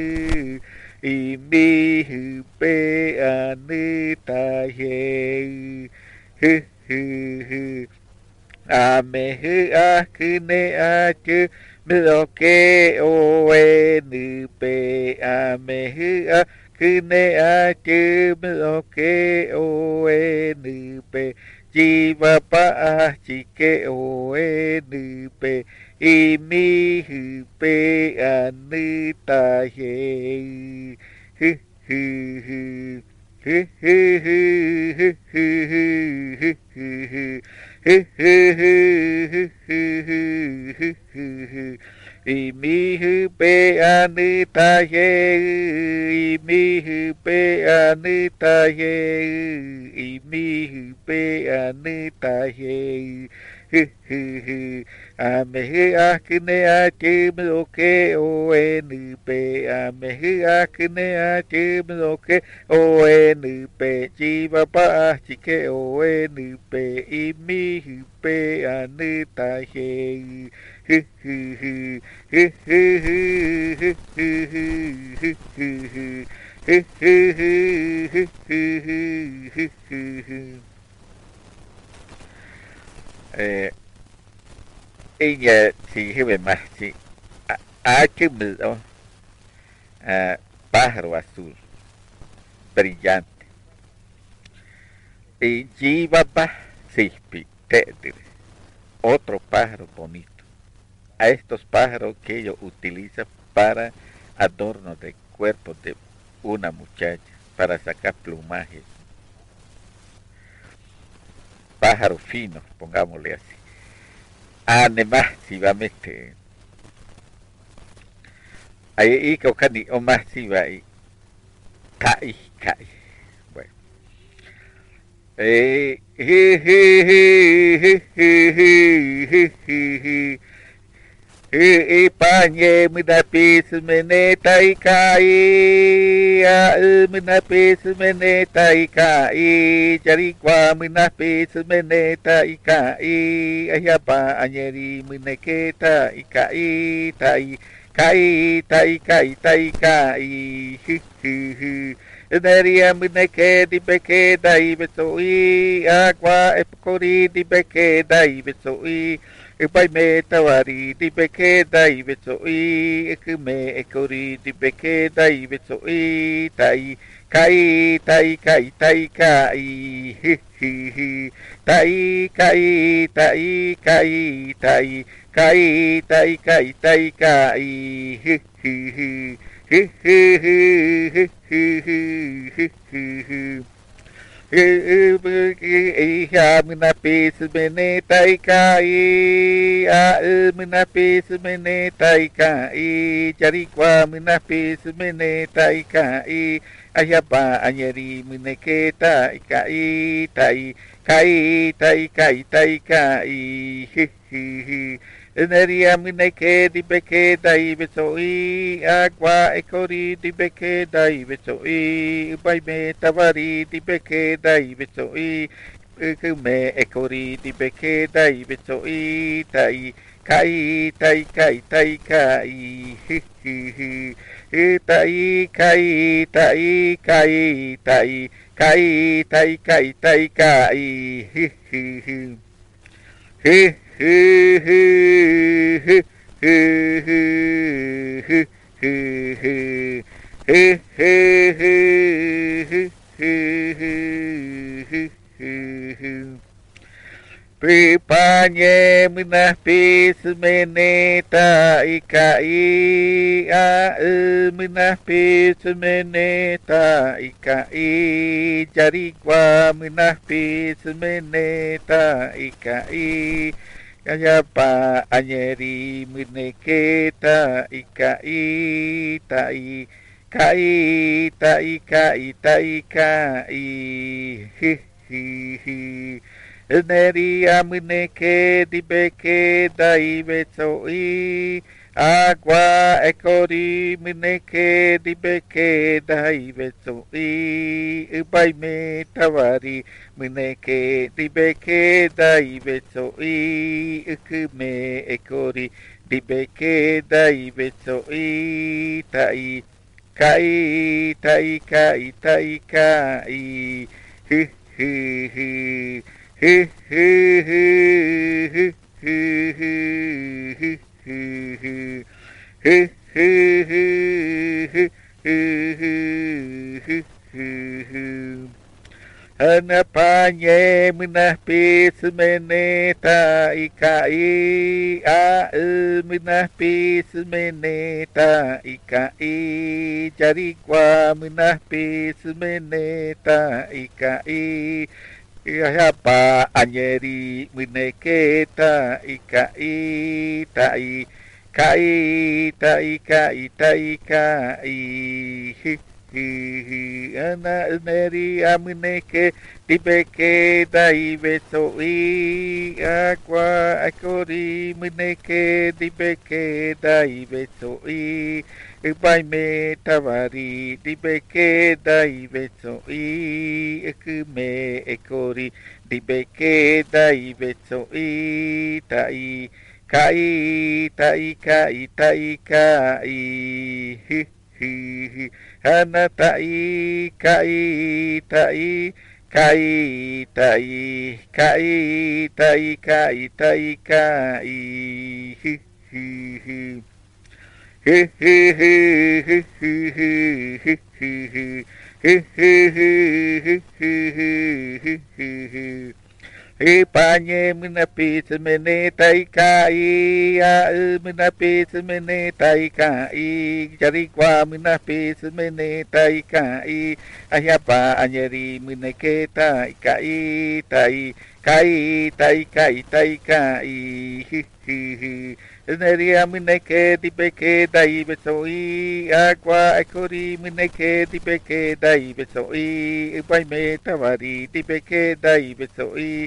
y mi hư bê a nu ta he hư hư hư a me hư a kne a chư lo ke o e nu be a me hư a kne a chư lo ke o e nu be jiva pa chi ke o e nu be y mi hư bê a nu ta he hư hư hư hư hư hư hư hư hư hư hư hư hư hư hư hư hư y mi hư bê a nu ta he y mi hư bê a nu ta he y mi hư bê a nu ta he hư hư hư a me hư a kne a tim lo ke o e nu be a me hư a kne a tim lo ke o e nu be jiva pa chi ke o e nu be y mi hư bê a nu ta he hư hư hư hư hư hư hư hư hư hư hư hư hư hư hư hư hư hư eh ella si jefe más si a que me pájaro azul brillante y jivapa sispi otro pájaro bonito. A estos pájaros que ellos utilizan para adorno de cuerpo de una muchacha, para sacar plumajes. Pájaros finos, pongámosle así. Además, si va a meter. Ahí que ocani o más si va ahí. Cae, cae. Bueno. Eh, he, he, he, he, he, he, he. E panye mina pis meneta ikai a mina pis meneta ikai jarikwa mina pis meneta ikai ayapa anyeri mineketa ikai tai kai tai kai tai kai hu hu hu Neria muneke di beke dai betoi agua epcori di beke dai betoi Pai me tawari di beke dai betoi Ekume ekori di beke dai betoi Tai kai tai kai tai kai hi hi hi Tai kai tai kai tai Kai tai kai tai kai hi hi hi Hư hư hư hư hư hư hư hư ha menapis mene tai kai a menapis mene tai kai cari qua menapis mene tai kai ayapa anyeri meneke tai kai tai kai tai kai tai kai hi hi hi Neria muneke di beke dai betoi agua ekori di beke dai betoi bai me tavari di beke dai betoi kume ekori di beke dai betoi tai kai tai kai tai kai hi hi hi tai kai tai kai tai kai tai kai tai kai hi hi hi hi Hư hư hư hư hư hư hư hư hư hư hư hư hư hư Pripanye menapis meneta ikai a menapis meneta ikai jari kwa menapis meneta ikai Kayapa anyeri meneketa ikai tai kai tai kai tai kai hi hi hi Neria meneke di beke dai betoi agua ekori meneke di beke dai betoi ubai me tawari meneke di beke dai betoi ukume ekori di beke dai betoi tai kai tai kai tai kai hu hu hu Hư hư hư hư hư hư hư hư hư hư hư hư hư hư Anapanye menapis meneta ikai a menapis meneta ikai jari kwa menapis meneta ikai Yapa anyeri meneketa ikai tai kai tai kai tai kai hi hi hi ana neri ameneke dibeke dai betoi aqua akori meneke dibeke dai betoi Bai me tavari di beke dai betoi Ekume ekori di beke dai betoi Tai kai tai kai tai kai hi hi hi Hana tai kai tai kai tai kai tai kai tai kai hi hi hi Hư hư hư hư hư hư hư hư hư hư hư hư hư hư Ipanye menapis mene tai kai a menapis mene tai kai jari kwa menapis mene tai kai ayapa anyeri meneke tai kai tai kai tai kai tai kai hi hi hi Neria meneke di beke dai betoi aqua ekori meneke di beke dai betoi bai me tavari di beke dai betoi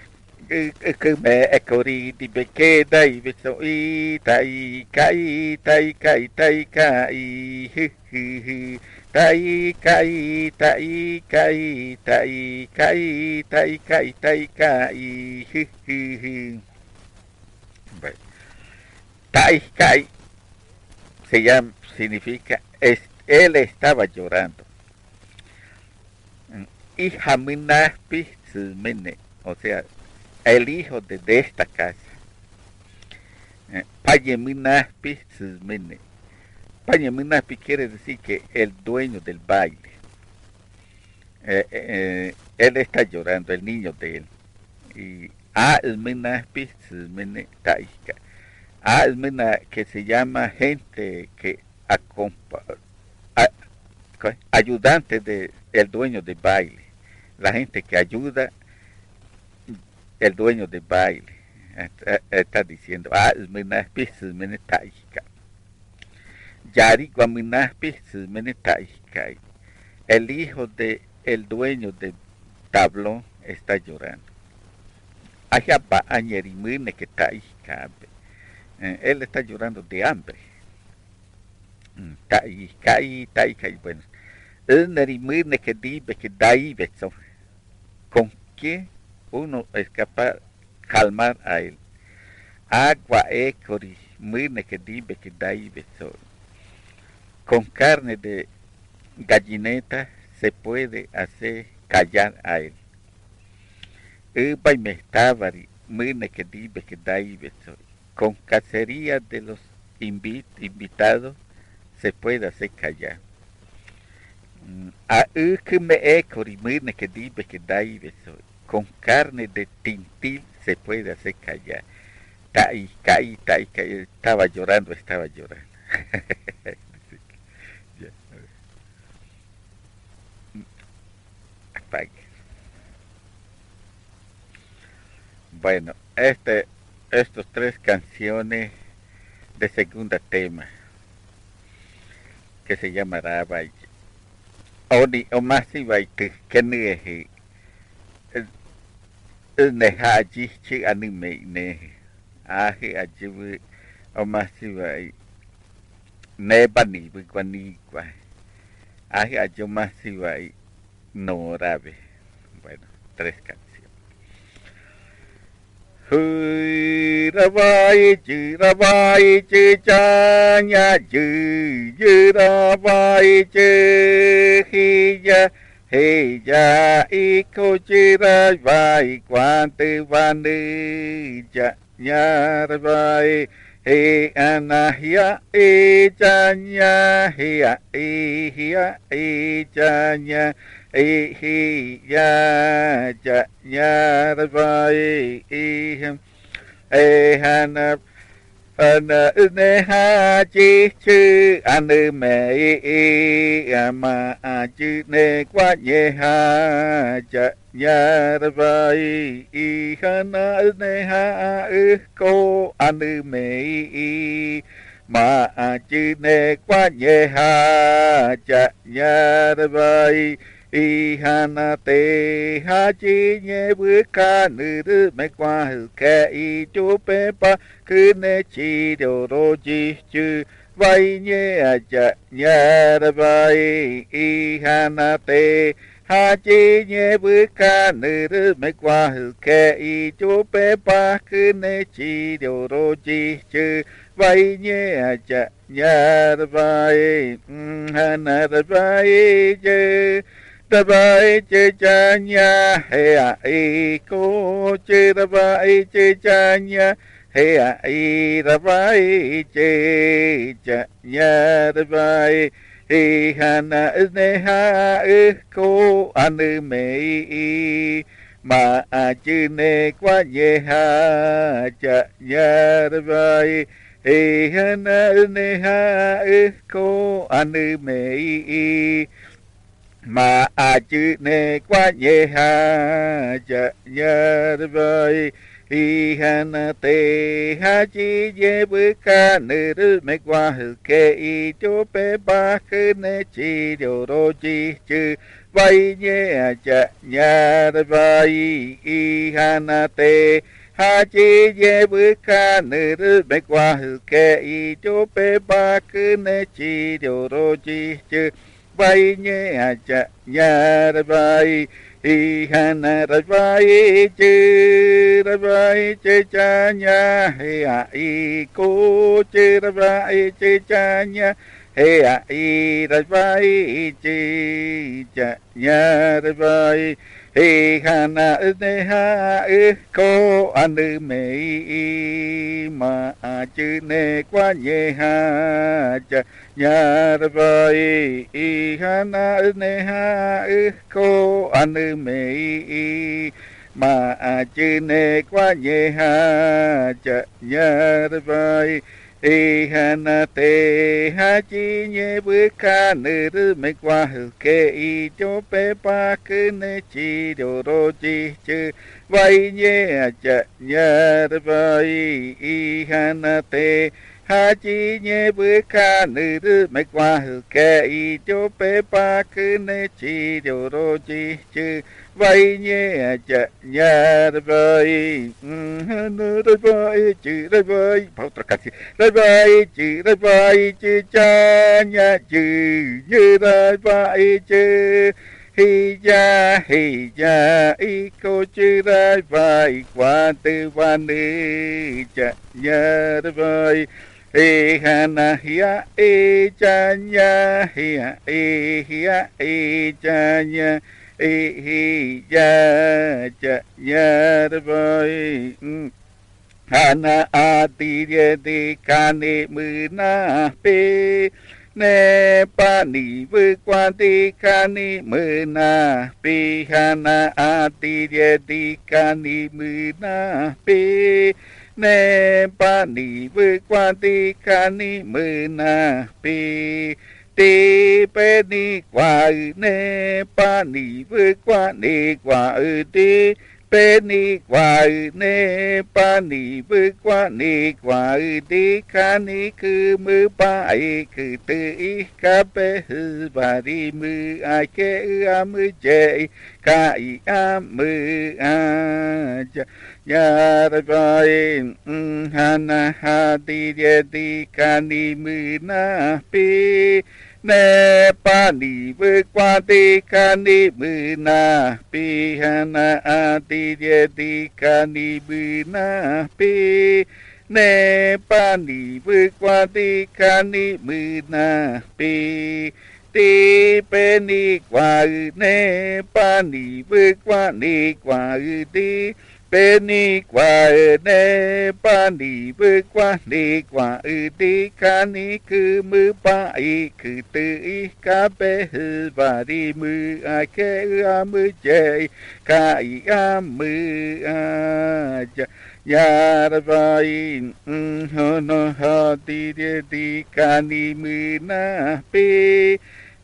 Kume ekori di beke dai betoi tai kai tai kai tai kai hi hi hi tai kai tai kai tai kai tai kai tai kai hi hi hi Tai kai se llama, significa, es, él estaba llorando. Y Jaminaspi Sumene, o sea, el hijo de, de esta casa. Payeminaspi Sumene. Payeminaspi quiere decir que el dueño del baile. Eh, eh, él está llorando, el niño de él. Y A Minaspi Sumene Taika. A Mina que se llama gente que acompaña, ayudante de el dueño de baile, la gente que ayuda el dueño de baile, está, está diciendo, ah, Minaspi Smenetaika, Yari Guaminaspi Smenetaika, el hijo de el dueño del tablón está llorando. Ayapa Añerimine que taika, él está llorando de hambre. Taika, taika, bueno. Nerimine que dibe que daibe, con que uno es capaz de calmar a él. Agua ecori, mine que dibe que daibe, con carne de gallineta se puede hacer callar a él. Uba y mestavari, mine que dibe que daibe, con cacería de los invit invitados se puede hacer callar. A que me ecorimine que dibe que daibe, con carne de tintil se puede hacer callar. Tai, kai, tai, kai, estaba llorando, estaba llorando. Apague. Bueno, este, estos tres canciones de segunda tema que se llama Rabai. Oni o masi vai te kenehe. Neha aji chi anime ne. Ahi aji o masi vai ne bani bani kwa. Ahi aji masi vai no rabe. Bueno, tres canciones. Hui rabai chi rabai chi cha nya chi chi rabai chi hi ya hi ya i ko chi rabai quan tư van ni cha nya rabai hi anahya i cha nya hi ya i hi ya i cha nya i hi ya cha nya rabai i hem e hana ana ne ha chi chư an me i ama chư ne qua ye ha cha nya rabai i hana ne ha ư ko an me i ma chư ne qua ye ha cha nya rabai i hana te ha chi nye bữa ca nữ rư mẹ qua hư kè i chú bê ba cứ nê chi điều rô chi chư vay nhé à chà nhà ra vai i hana te ha chi nye bữa ca nữ rư mẹ qua hư kè i chú bê ba cứ nê chi điều rô chi chư vay nhé à chà nhà ra vai hana ra vai chư Rabai chư cha nha he a i ko chư rabai chư cha nha he a i rabai chư cha nha rabai hi hana ne ha ư ko an me i ma a chư ne qua ye ha cha nha rabai hi hana ne ha ư ko an me i ma a chư ne qua ye ha cha ya vai hi hana te ha chi ye bữa ca nữ rư mẹ qua hư kê i chô pe ba khư ne chi điều rô chi chư vai ye cha ya vai hi hana te ha chi ye bữa ca nữ rư mẹ qua hư kê i chô pe ba khư ne chi điều rô chi chư vai nhé à cha nhà vai hi hana ra vai chư ra vai chư cha nha he a i cô chư ra vai chư cha nha he a i ra vai chư cha nha ra vai he hana ne ha ư cô an ư me ma chư ne qua nhẹ ha cha nhà ra vai i hana ne ha ư cô an ư me ma chư ne qua nhẹ ha cha nhà ra vai i hana te ha chi nhẹ bữa ca nữ rư me qua hư kê i cho pe pa cứ ne chi đồ rô chi chư vai nhẹ cha nhà ra vai i hana te ha chi nhẹ bữa ca nữ rư me qua hư kê i cho pe pa cứ ne chi đồ rô chi chư vai nhẹ cha nhà ra vai nữ ra vai chư ra vai bảo tất cả ra vai chư ra vai chư cha nhà chư như ra vai chư hi cha hi cha i cô chư ra vai quan tư quan nữ cha nhà ra vai hi hana hiya i cha nhà hiya i hiya i cha nhà hi hi cha cha nhà ra vai hana ati ye di kani mư na pe ne pa ni vư quan di kani mư na pe hana ati ye di kani mư na pe ne pa ni vư quan di kani mư na pe ti pe ni qua ne pa ni vư quan ni qua ti pe ni qua ne pa ni vư qua ni qua ti kha ni cứ mư pa ai cứ tư i ca pe hư và đi mư ai ke a mư che ca i a mư a cha ya ra vai hana ha ti ye ti ca ni mư na pi ne pa ni vư qua ti ca ni mư na pi hana a ti ye ti ca ni mư na pi ne pa ni vư qua ti ca ni mư na pi ti pe ni qua ne pa ni vư qua ni qua ti pe ni qua ne pa ni vư qua ni qua ti ca ni cứ mư pa i cứ tư i ca pe hư và đi mư ai ke a mư che ca i a mư a cha ya ra vai ho no ha ti de ti ca ni mư na pe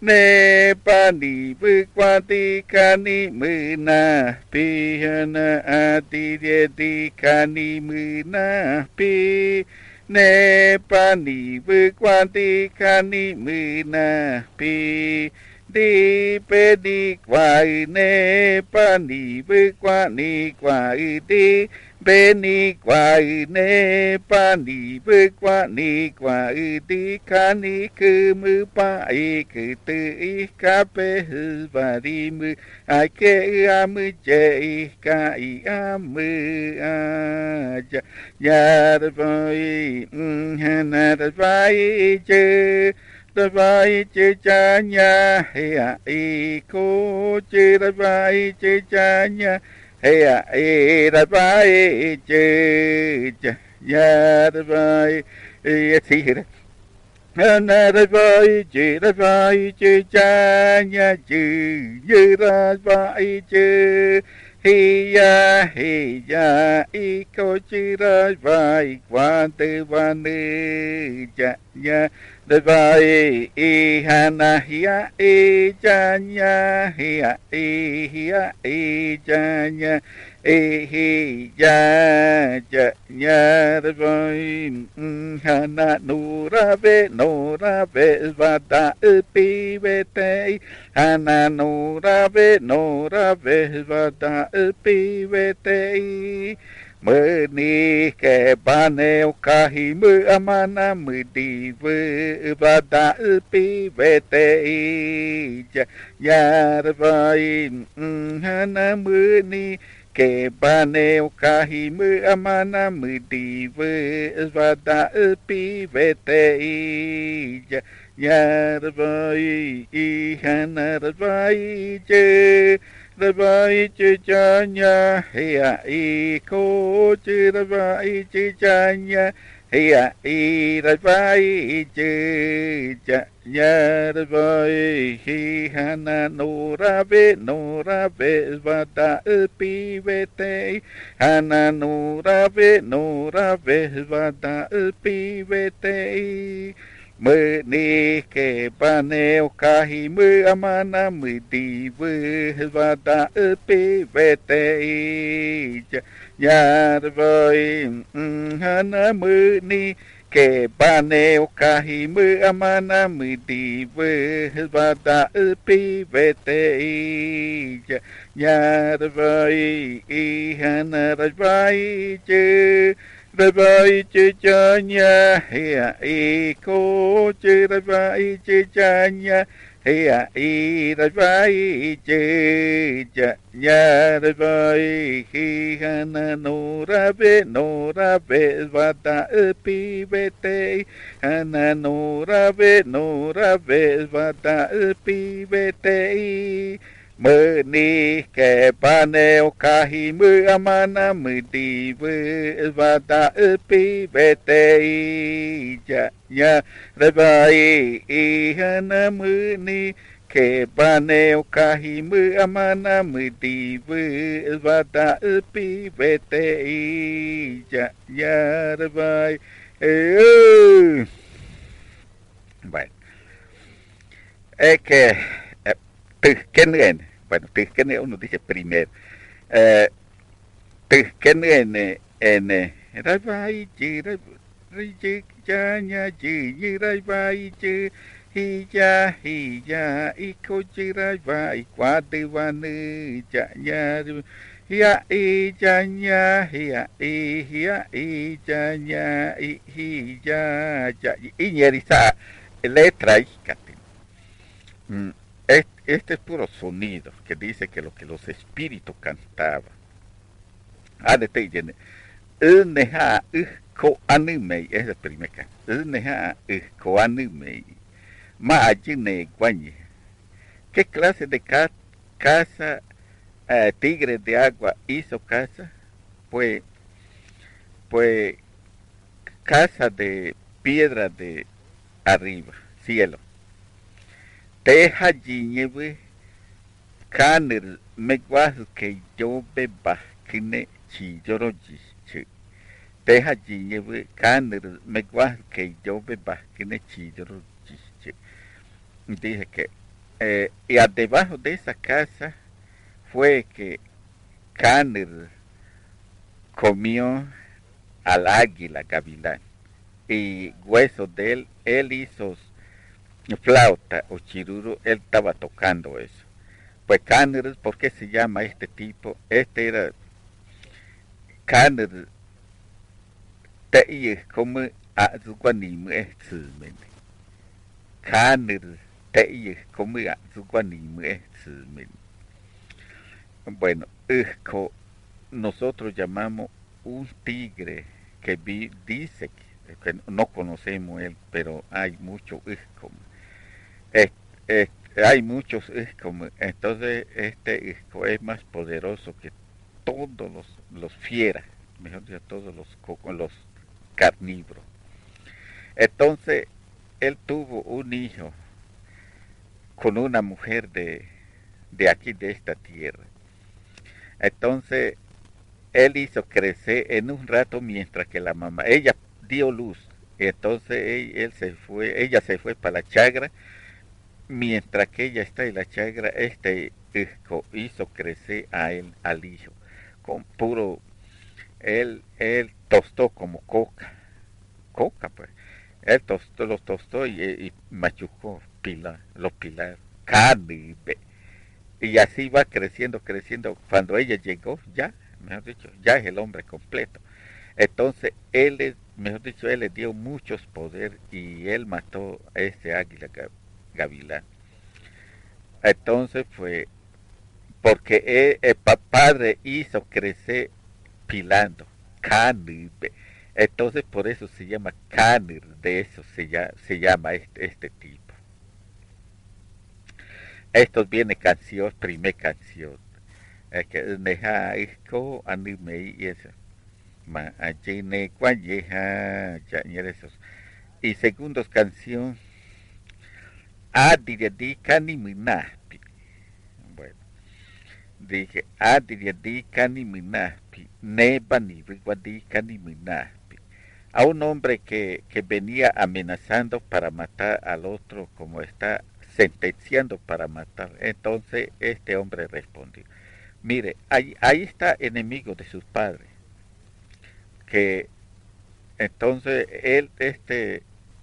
ne pa ni vư qua ti ca ni mư na pi hana a ti de ti ca ni mư na pi ne pa ni vư qua ti ca ni mư na pi ti pe ni qua ne pa ni vư qua ni qua ti pe ni qua ne pa ni vư qua ni qua ti ca ni cứ mư pa ai cứ tư i ca pe hư và đi mư ai ke a mư che ca i a mư a cha ya ra vai hana ra vai chư ra vai chư cha nha he a i cô chư ra vai chư cha nha he a i ra vai chư cha ya ra vai thì hana ra vai chư ra vai chư cha nha chư như ra vai chư hi ya hi ya i cô chư ra vai quan tư quan nữ cha nha ra vai i hana hiya i cha nha hiya i hiya i cha nha i hi ya cha nha ra vai hana nu ra ve nu ra ve va ta pi ve te hana nu ra ve nu ra ve va ta pi ve te Meni ke bane ukahi mu amana mu di vada pi vete ija yarvai hana muni ke bane ukahi mu amana mu di vada pi vete ija yarvai hana rvai je Rabai chanya hea i ko chi rabai chanya hea i rabai chanya rabai hi hana no rabe no rabe vada pi vete hana no rabe no rabe vada pi vete mơ ni ke pane o kahi mơ amana mơ di vơ va da pi vete ja ya voi hana mơ ni ke pane o kahi mơ amana mơ di vơ va da pi vete ja ya voi hana vai je Rabai chanya hea i ko che rabai chanya hea i rabai chanya rabai hi hana no rabe no rabe vada pi vete hana no rabe no rabe vada pi vete mơ ni ke pane o kahi mơ amana mơ di vơ vada pi vete ja ya rabai i hana mơ ni ke pane o kahi mơ amana mơ di vơ vada pi vete ja ya rabai eh bueno es que Tujken, bueno, Tujken uno dice primero, eh, Tujken en, en, Rabai, Rabai, Chanya, Ji, Rabai, Hija, Hija, Ikochi, Rabai, Quadivanu, Chanya, Hia, Chanya, Hia, Hia, Chanya, Hija, Iñeriza, letra, mm. Este es puro sonido que dice que lo que los espíritus cantaban. Ah, de te llene. Uneha ko anime es el primer canto. Uneha ko anime. Ma ajine guañe. ¿Qué clase de ca casa eh, tigre de agua hizo casa? Pues, pues casa de piedra de arriba, cielo. Teja jiñewe kanir megwas que yo beba kine chilloro jiche. Teja jiñewe kanir megwas que yo beba kine chilloro jiche. Dije que eh, y debajo de esa casa fue que Kanir comió al águila gavilán y hueso de él, él hizo flauta o chiruro, él estaba tocando eso. Pues Kanir, ¿por qué se llama este tipo? Este era Kanir, te como a zuguanim es Kanir, te como a zuguanim es Bueno, Ujco, nosotros llamamos un tigre que vi, dice que, que no conocemos él, pero hay muchos Ujco. Es, es, hay muchos Ujco, entonces este Ujco es más poderoso que todos los, los fieras, mejor dicho, todos los, los carnívoros. Entonces, él tuvo un hijo con una mujer de, de aquí, de esta tierra. Entonces, él hizo crecer en un rato mientras que la mamá, ella dio luz. Entonces, él, él se fue, ella se fue para la chagra. Mientras que ella está en la chagra, este hijo hizo crecer a él, al hijo, con puro, él, él tostó como coca, coca pues. Él tostó, los tostó y, y machucó pilar, los pilares, carne, y así va creciendo, creciendo. Cuando ella llegó ya mejor dicho, ya es el hombre completo. Entonces, él, es, mejor dicho, él le dio muchos poder y él mató a ese águila gavilán. Entonces, fue porque él, el padre hizo crecer pilando, Canir. Entonces, por eso se llama Canir, de eso se llama, se llama este, este tipo. Esto viene canción, primer canción. Es que neja isco anime y eso. Ma allí ne cualleja ya esos. Y segundos canción a di cani minapi. Bueno, dije a di cani minapi. Neba ni di cani minapi. A un hombre que, que venía amenazando para matar al otro como está sentenciando para matar. Entonces este hombre respondió, mire, ahí, ahí está enemigo de sus padres, que entonces él, este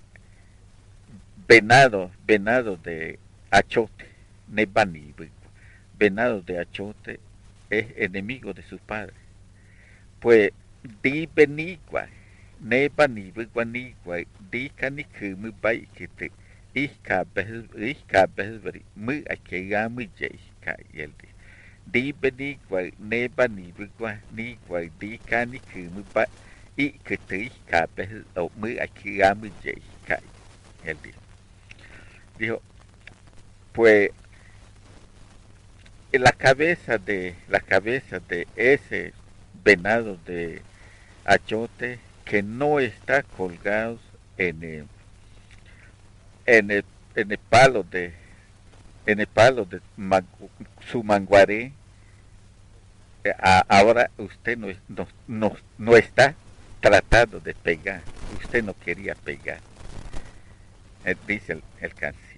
venado, venado de achote, nebani, venado de achote, es enemigo de sus padres. Pues di benigua, nebani, guanigua, di canicumu baikete, ihka behberi, mu akegami jeika, y él dice. Di benigua, neba ni bigua, nigua, di cani kumu ba, y que te ihka behel, o mu akegami jeika, y él dice. Dijo, pues la cabeza de la cabeza de ese venado de achote que no está colgado en el, en el, en el palo de en el palo de man, su manguaré, eh, a, ahora usted no, no, no, no está tratando de pegar, usted no quería pegar, eh, dice el, el canción.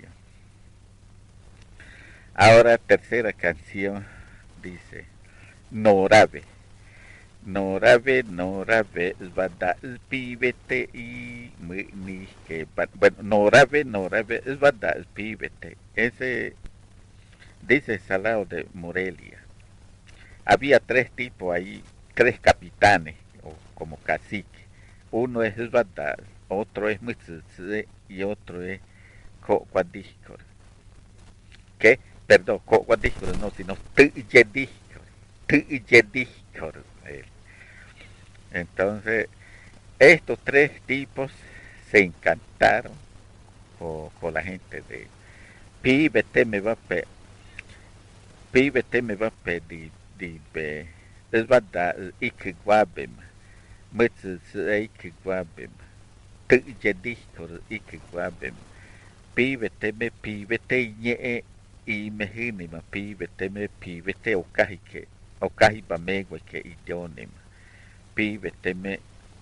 Ahora tercera canción dice Norabe. Norabe, Norabe, Svada, el pibete y ni que bueno, Norabe, Norabe, Svada, el pibete. Ese dice Salao de Morelia. Había tres tipos ahí, tres capitanes, o como caciques. Uno es Svada, otro es Mutsutsu y otro es Cocuadícor. ¿Qué? Perdón, Cocuadícor no, sino Tuyedícor. Tuyedícor. Entonces, estos tres tipos se encantaron con, con la gente de Píbete me va a pedir, Píbete me va a pedir, es verdad, ikiguabem, mutzes ikiguabem, tuyedihkor ikiguabem, Píbete me píbete ñe y me hinima, Píbete me píbete okahike, okahiba megwe que idionema, Píbete me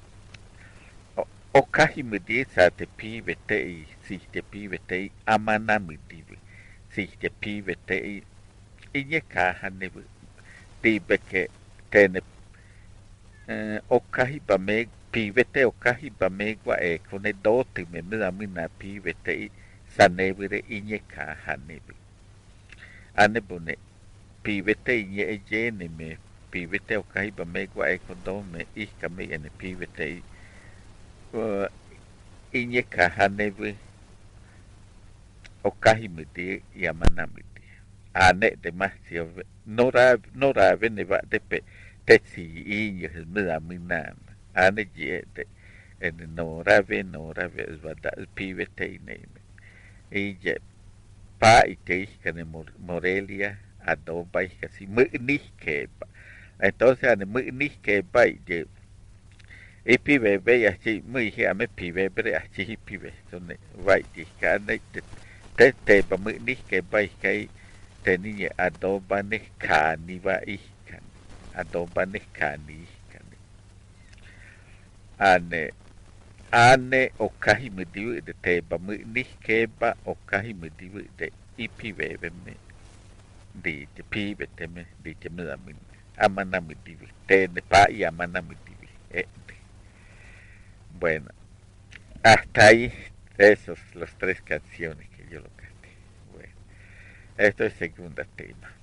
okahimediesa te pibetei, si te pibetei amanamidivi, si te pibetei iñekaja nebe tibe que tene eh, okahibame pibete okahibamegua e con el dote me me da mina pibetei sanebire iñekaja nebe anebone pibete iñe jene me pibete okahibamegua e con dome iskame ene pibetei uh, iñeka hanebe okahimiti yamanamiti ane demasiado nora nora veneva depe tetsi iñe mira minam ane yete en nora ve nora ve vada el pibe teineme y ye pa y te que Morelia adoba y casi muy nisque entonces ane muy nisque pa y y pibe ve así muy hea me pibe bre así pibe son vai di cane te te te ba muy ni que vai que te ni adoba ne cani va i can adoba ne cani can ane ane o kahi me diu de te ba muy ni que ba o kahi me diu de i pibe be me di te pibe te me di te me da me amana me diu te ne pa y amana me diu eh bueno, hasta ahí esos los tres canciones que yo lo canté. Bueno, esto es segunda tema.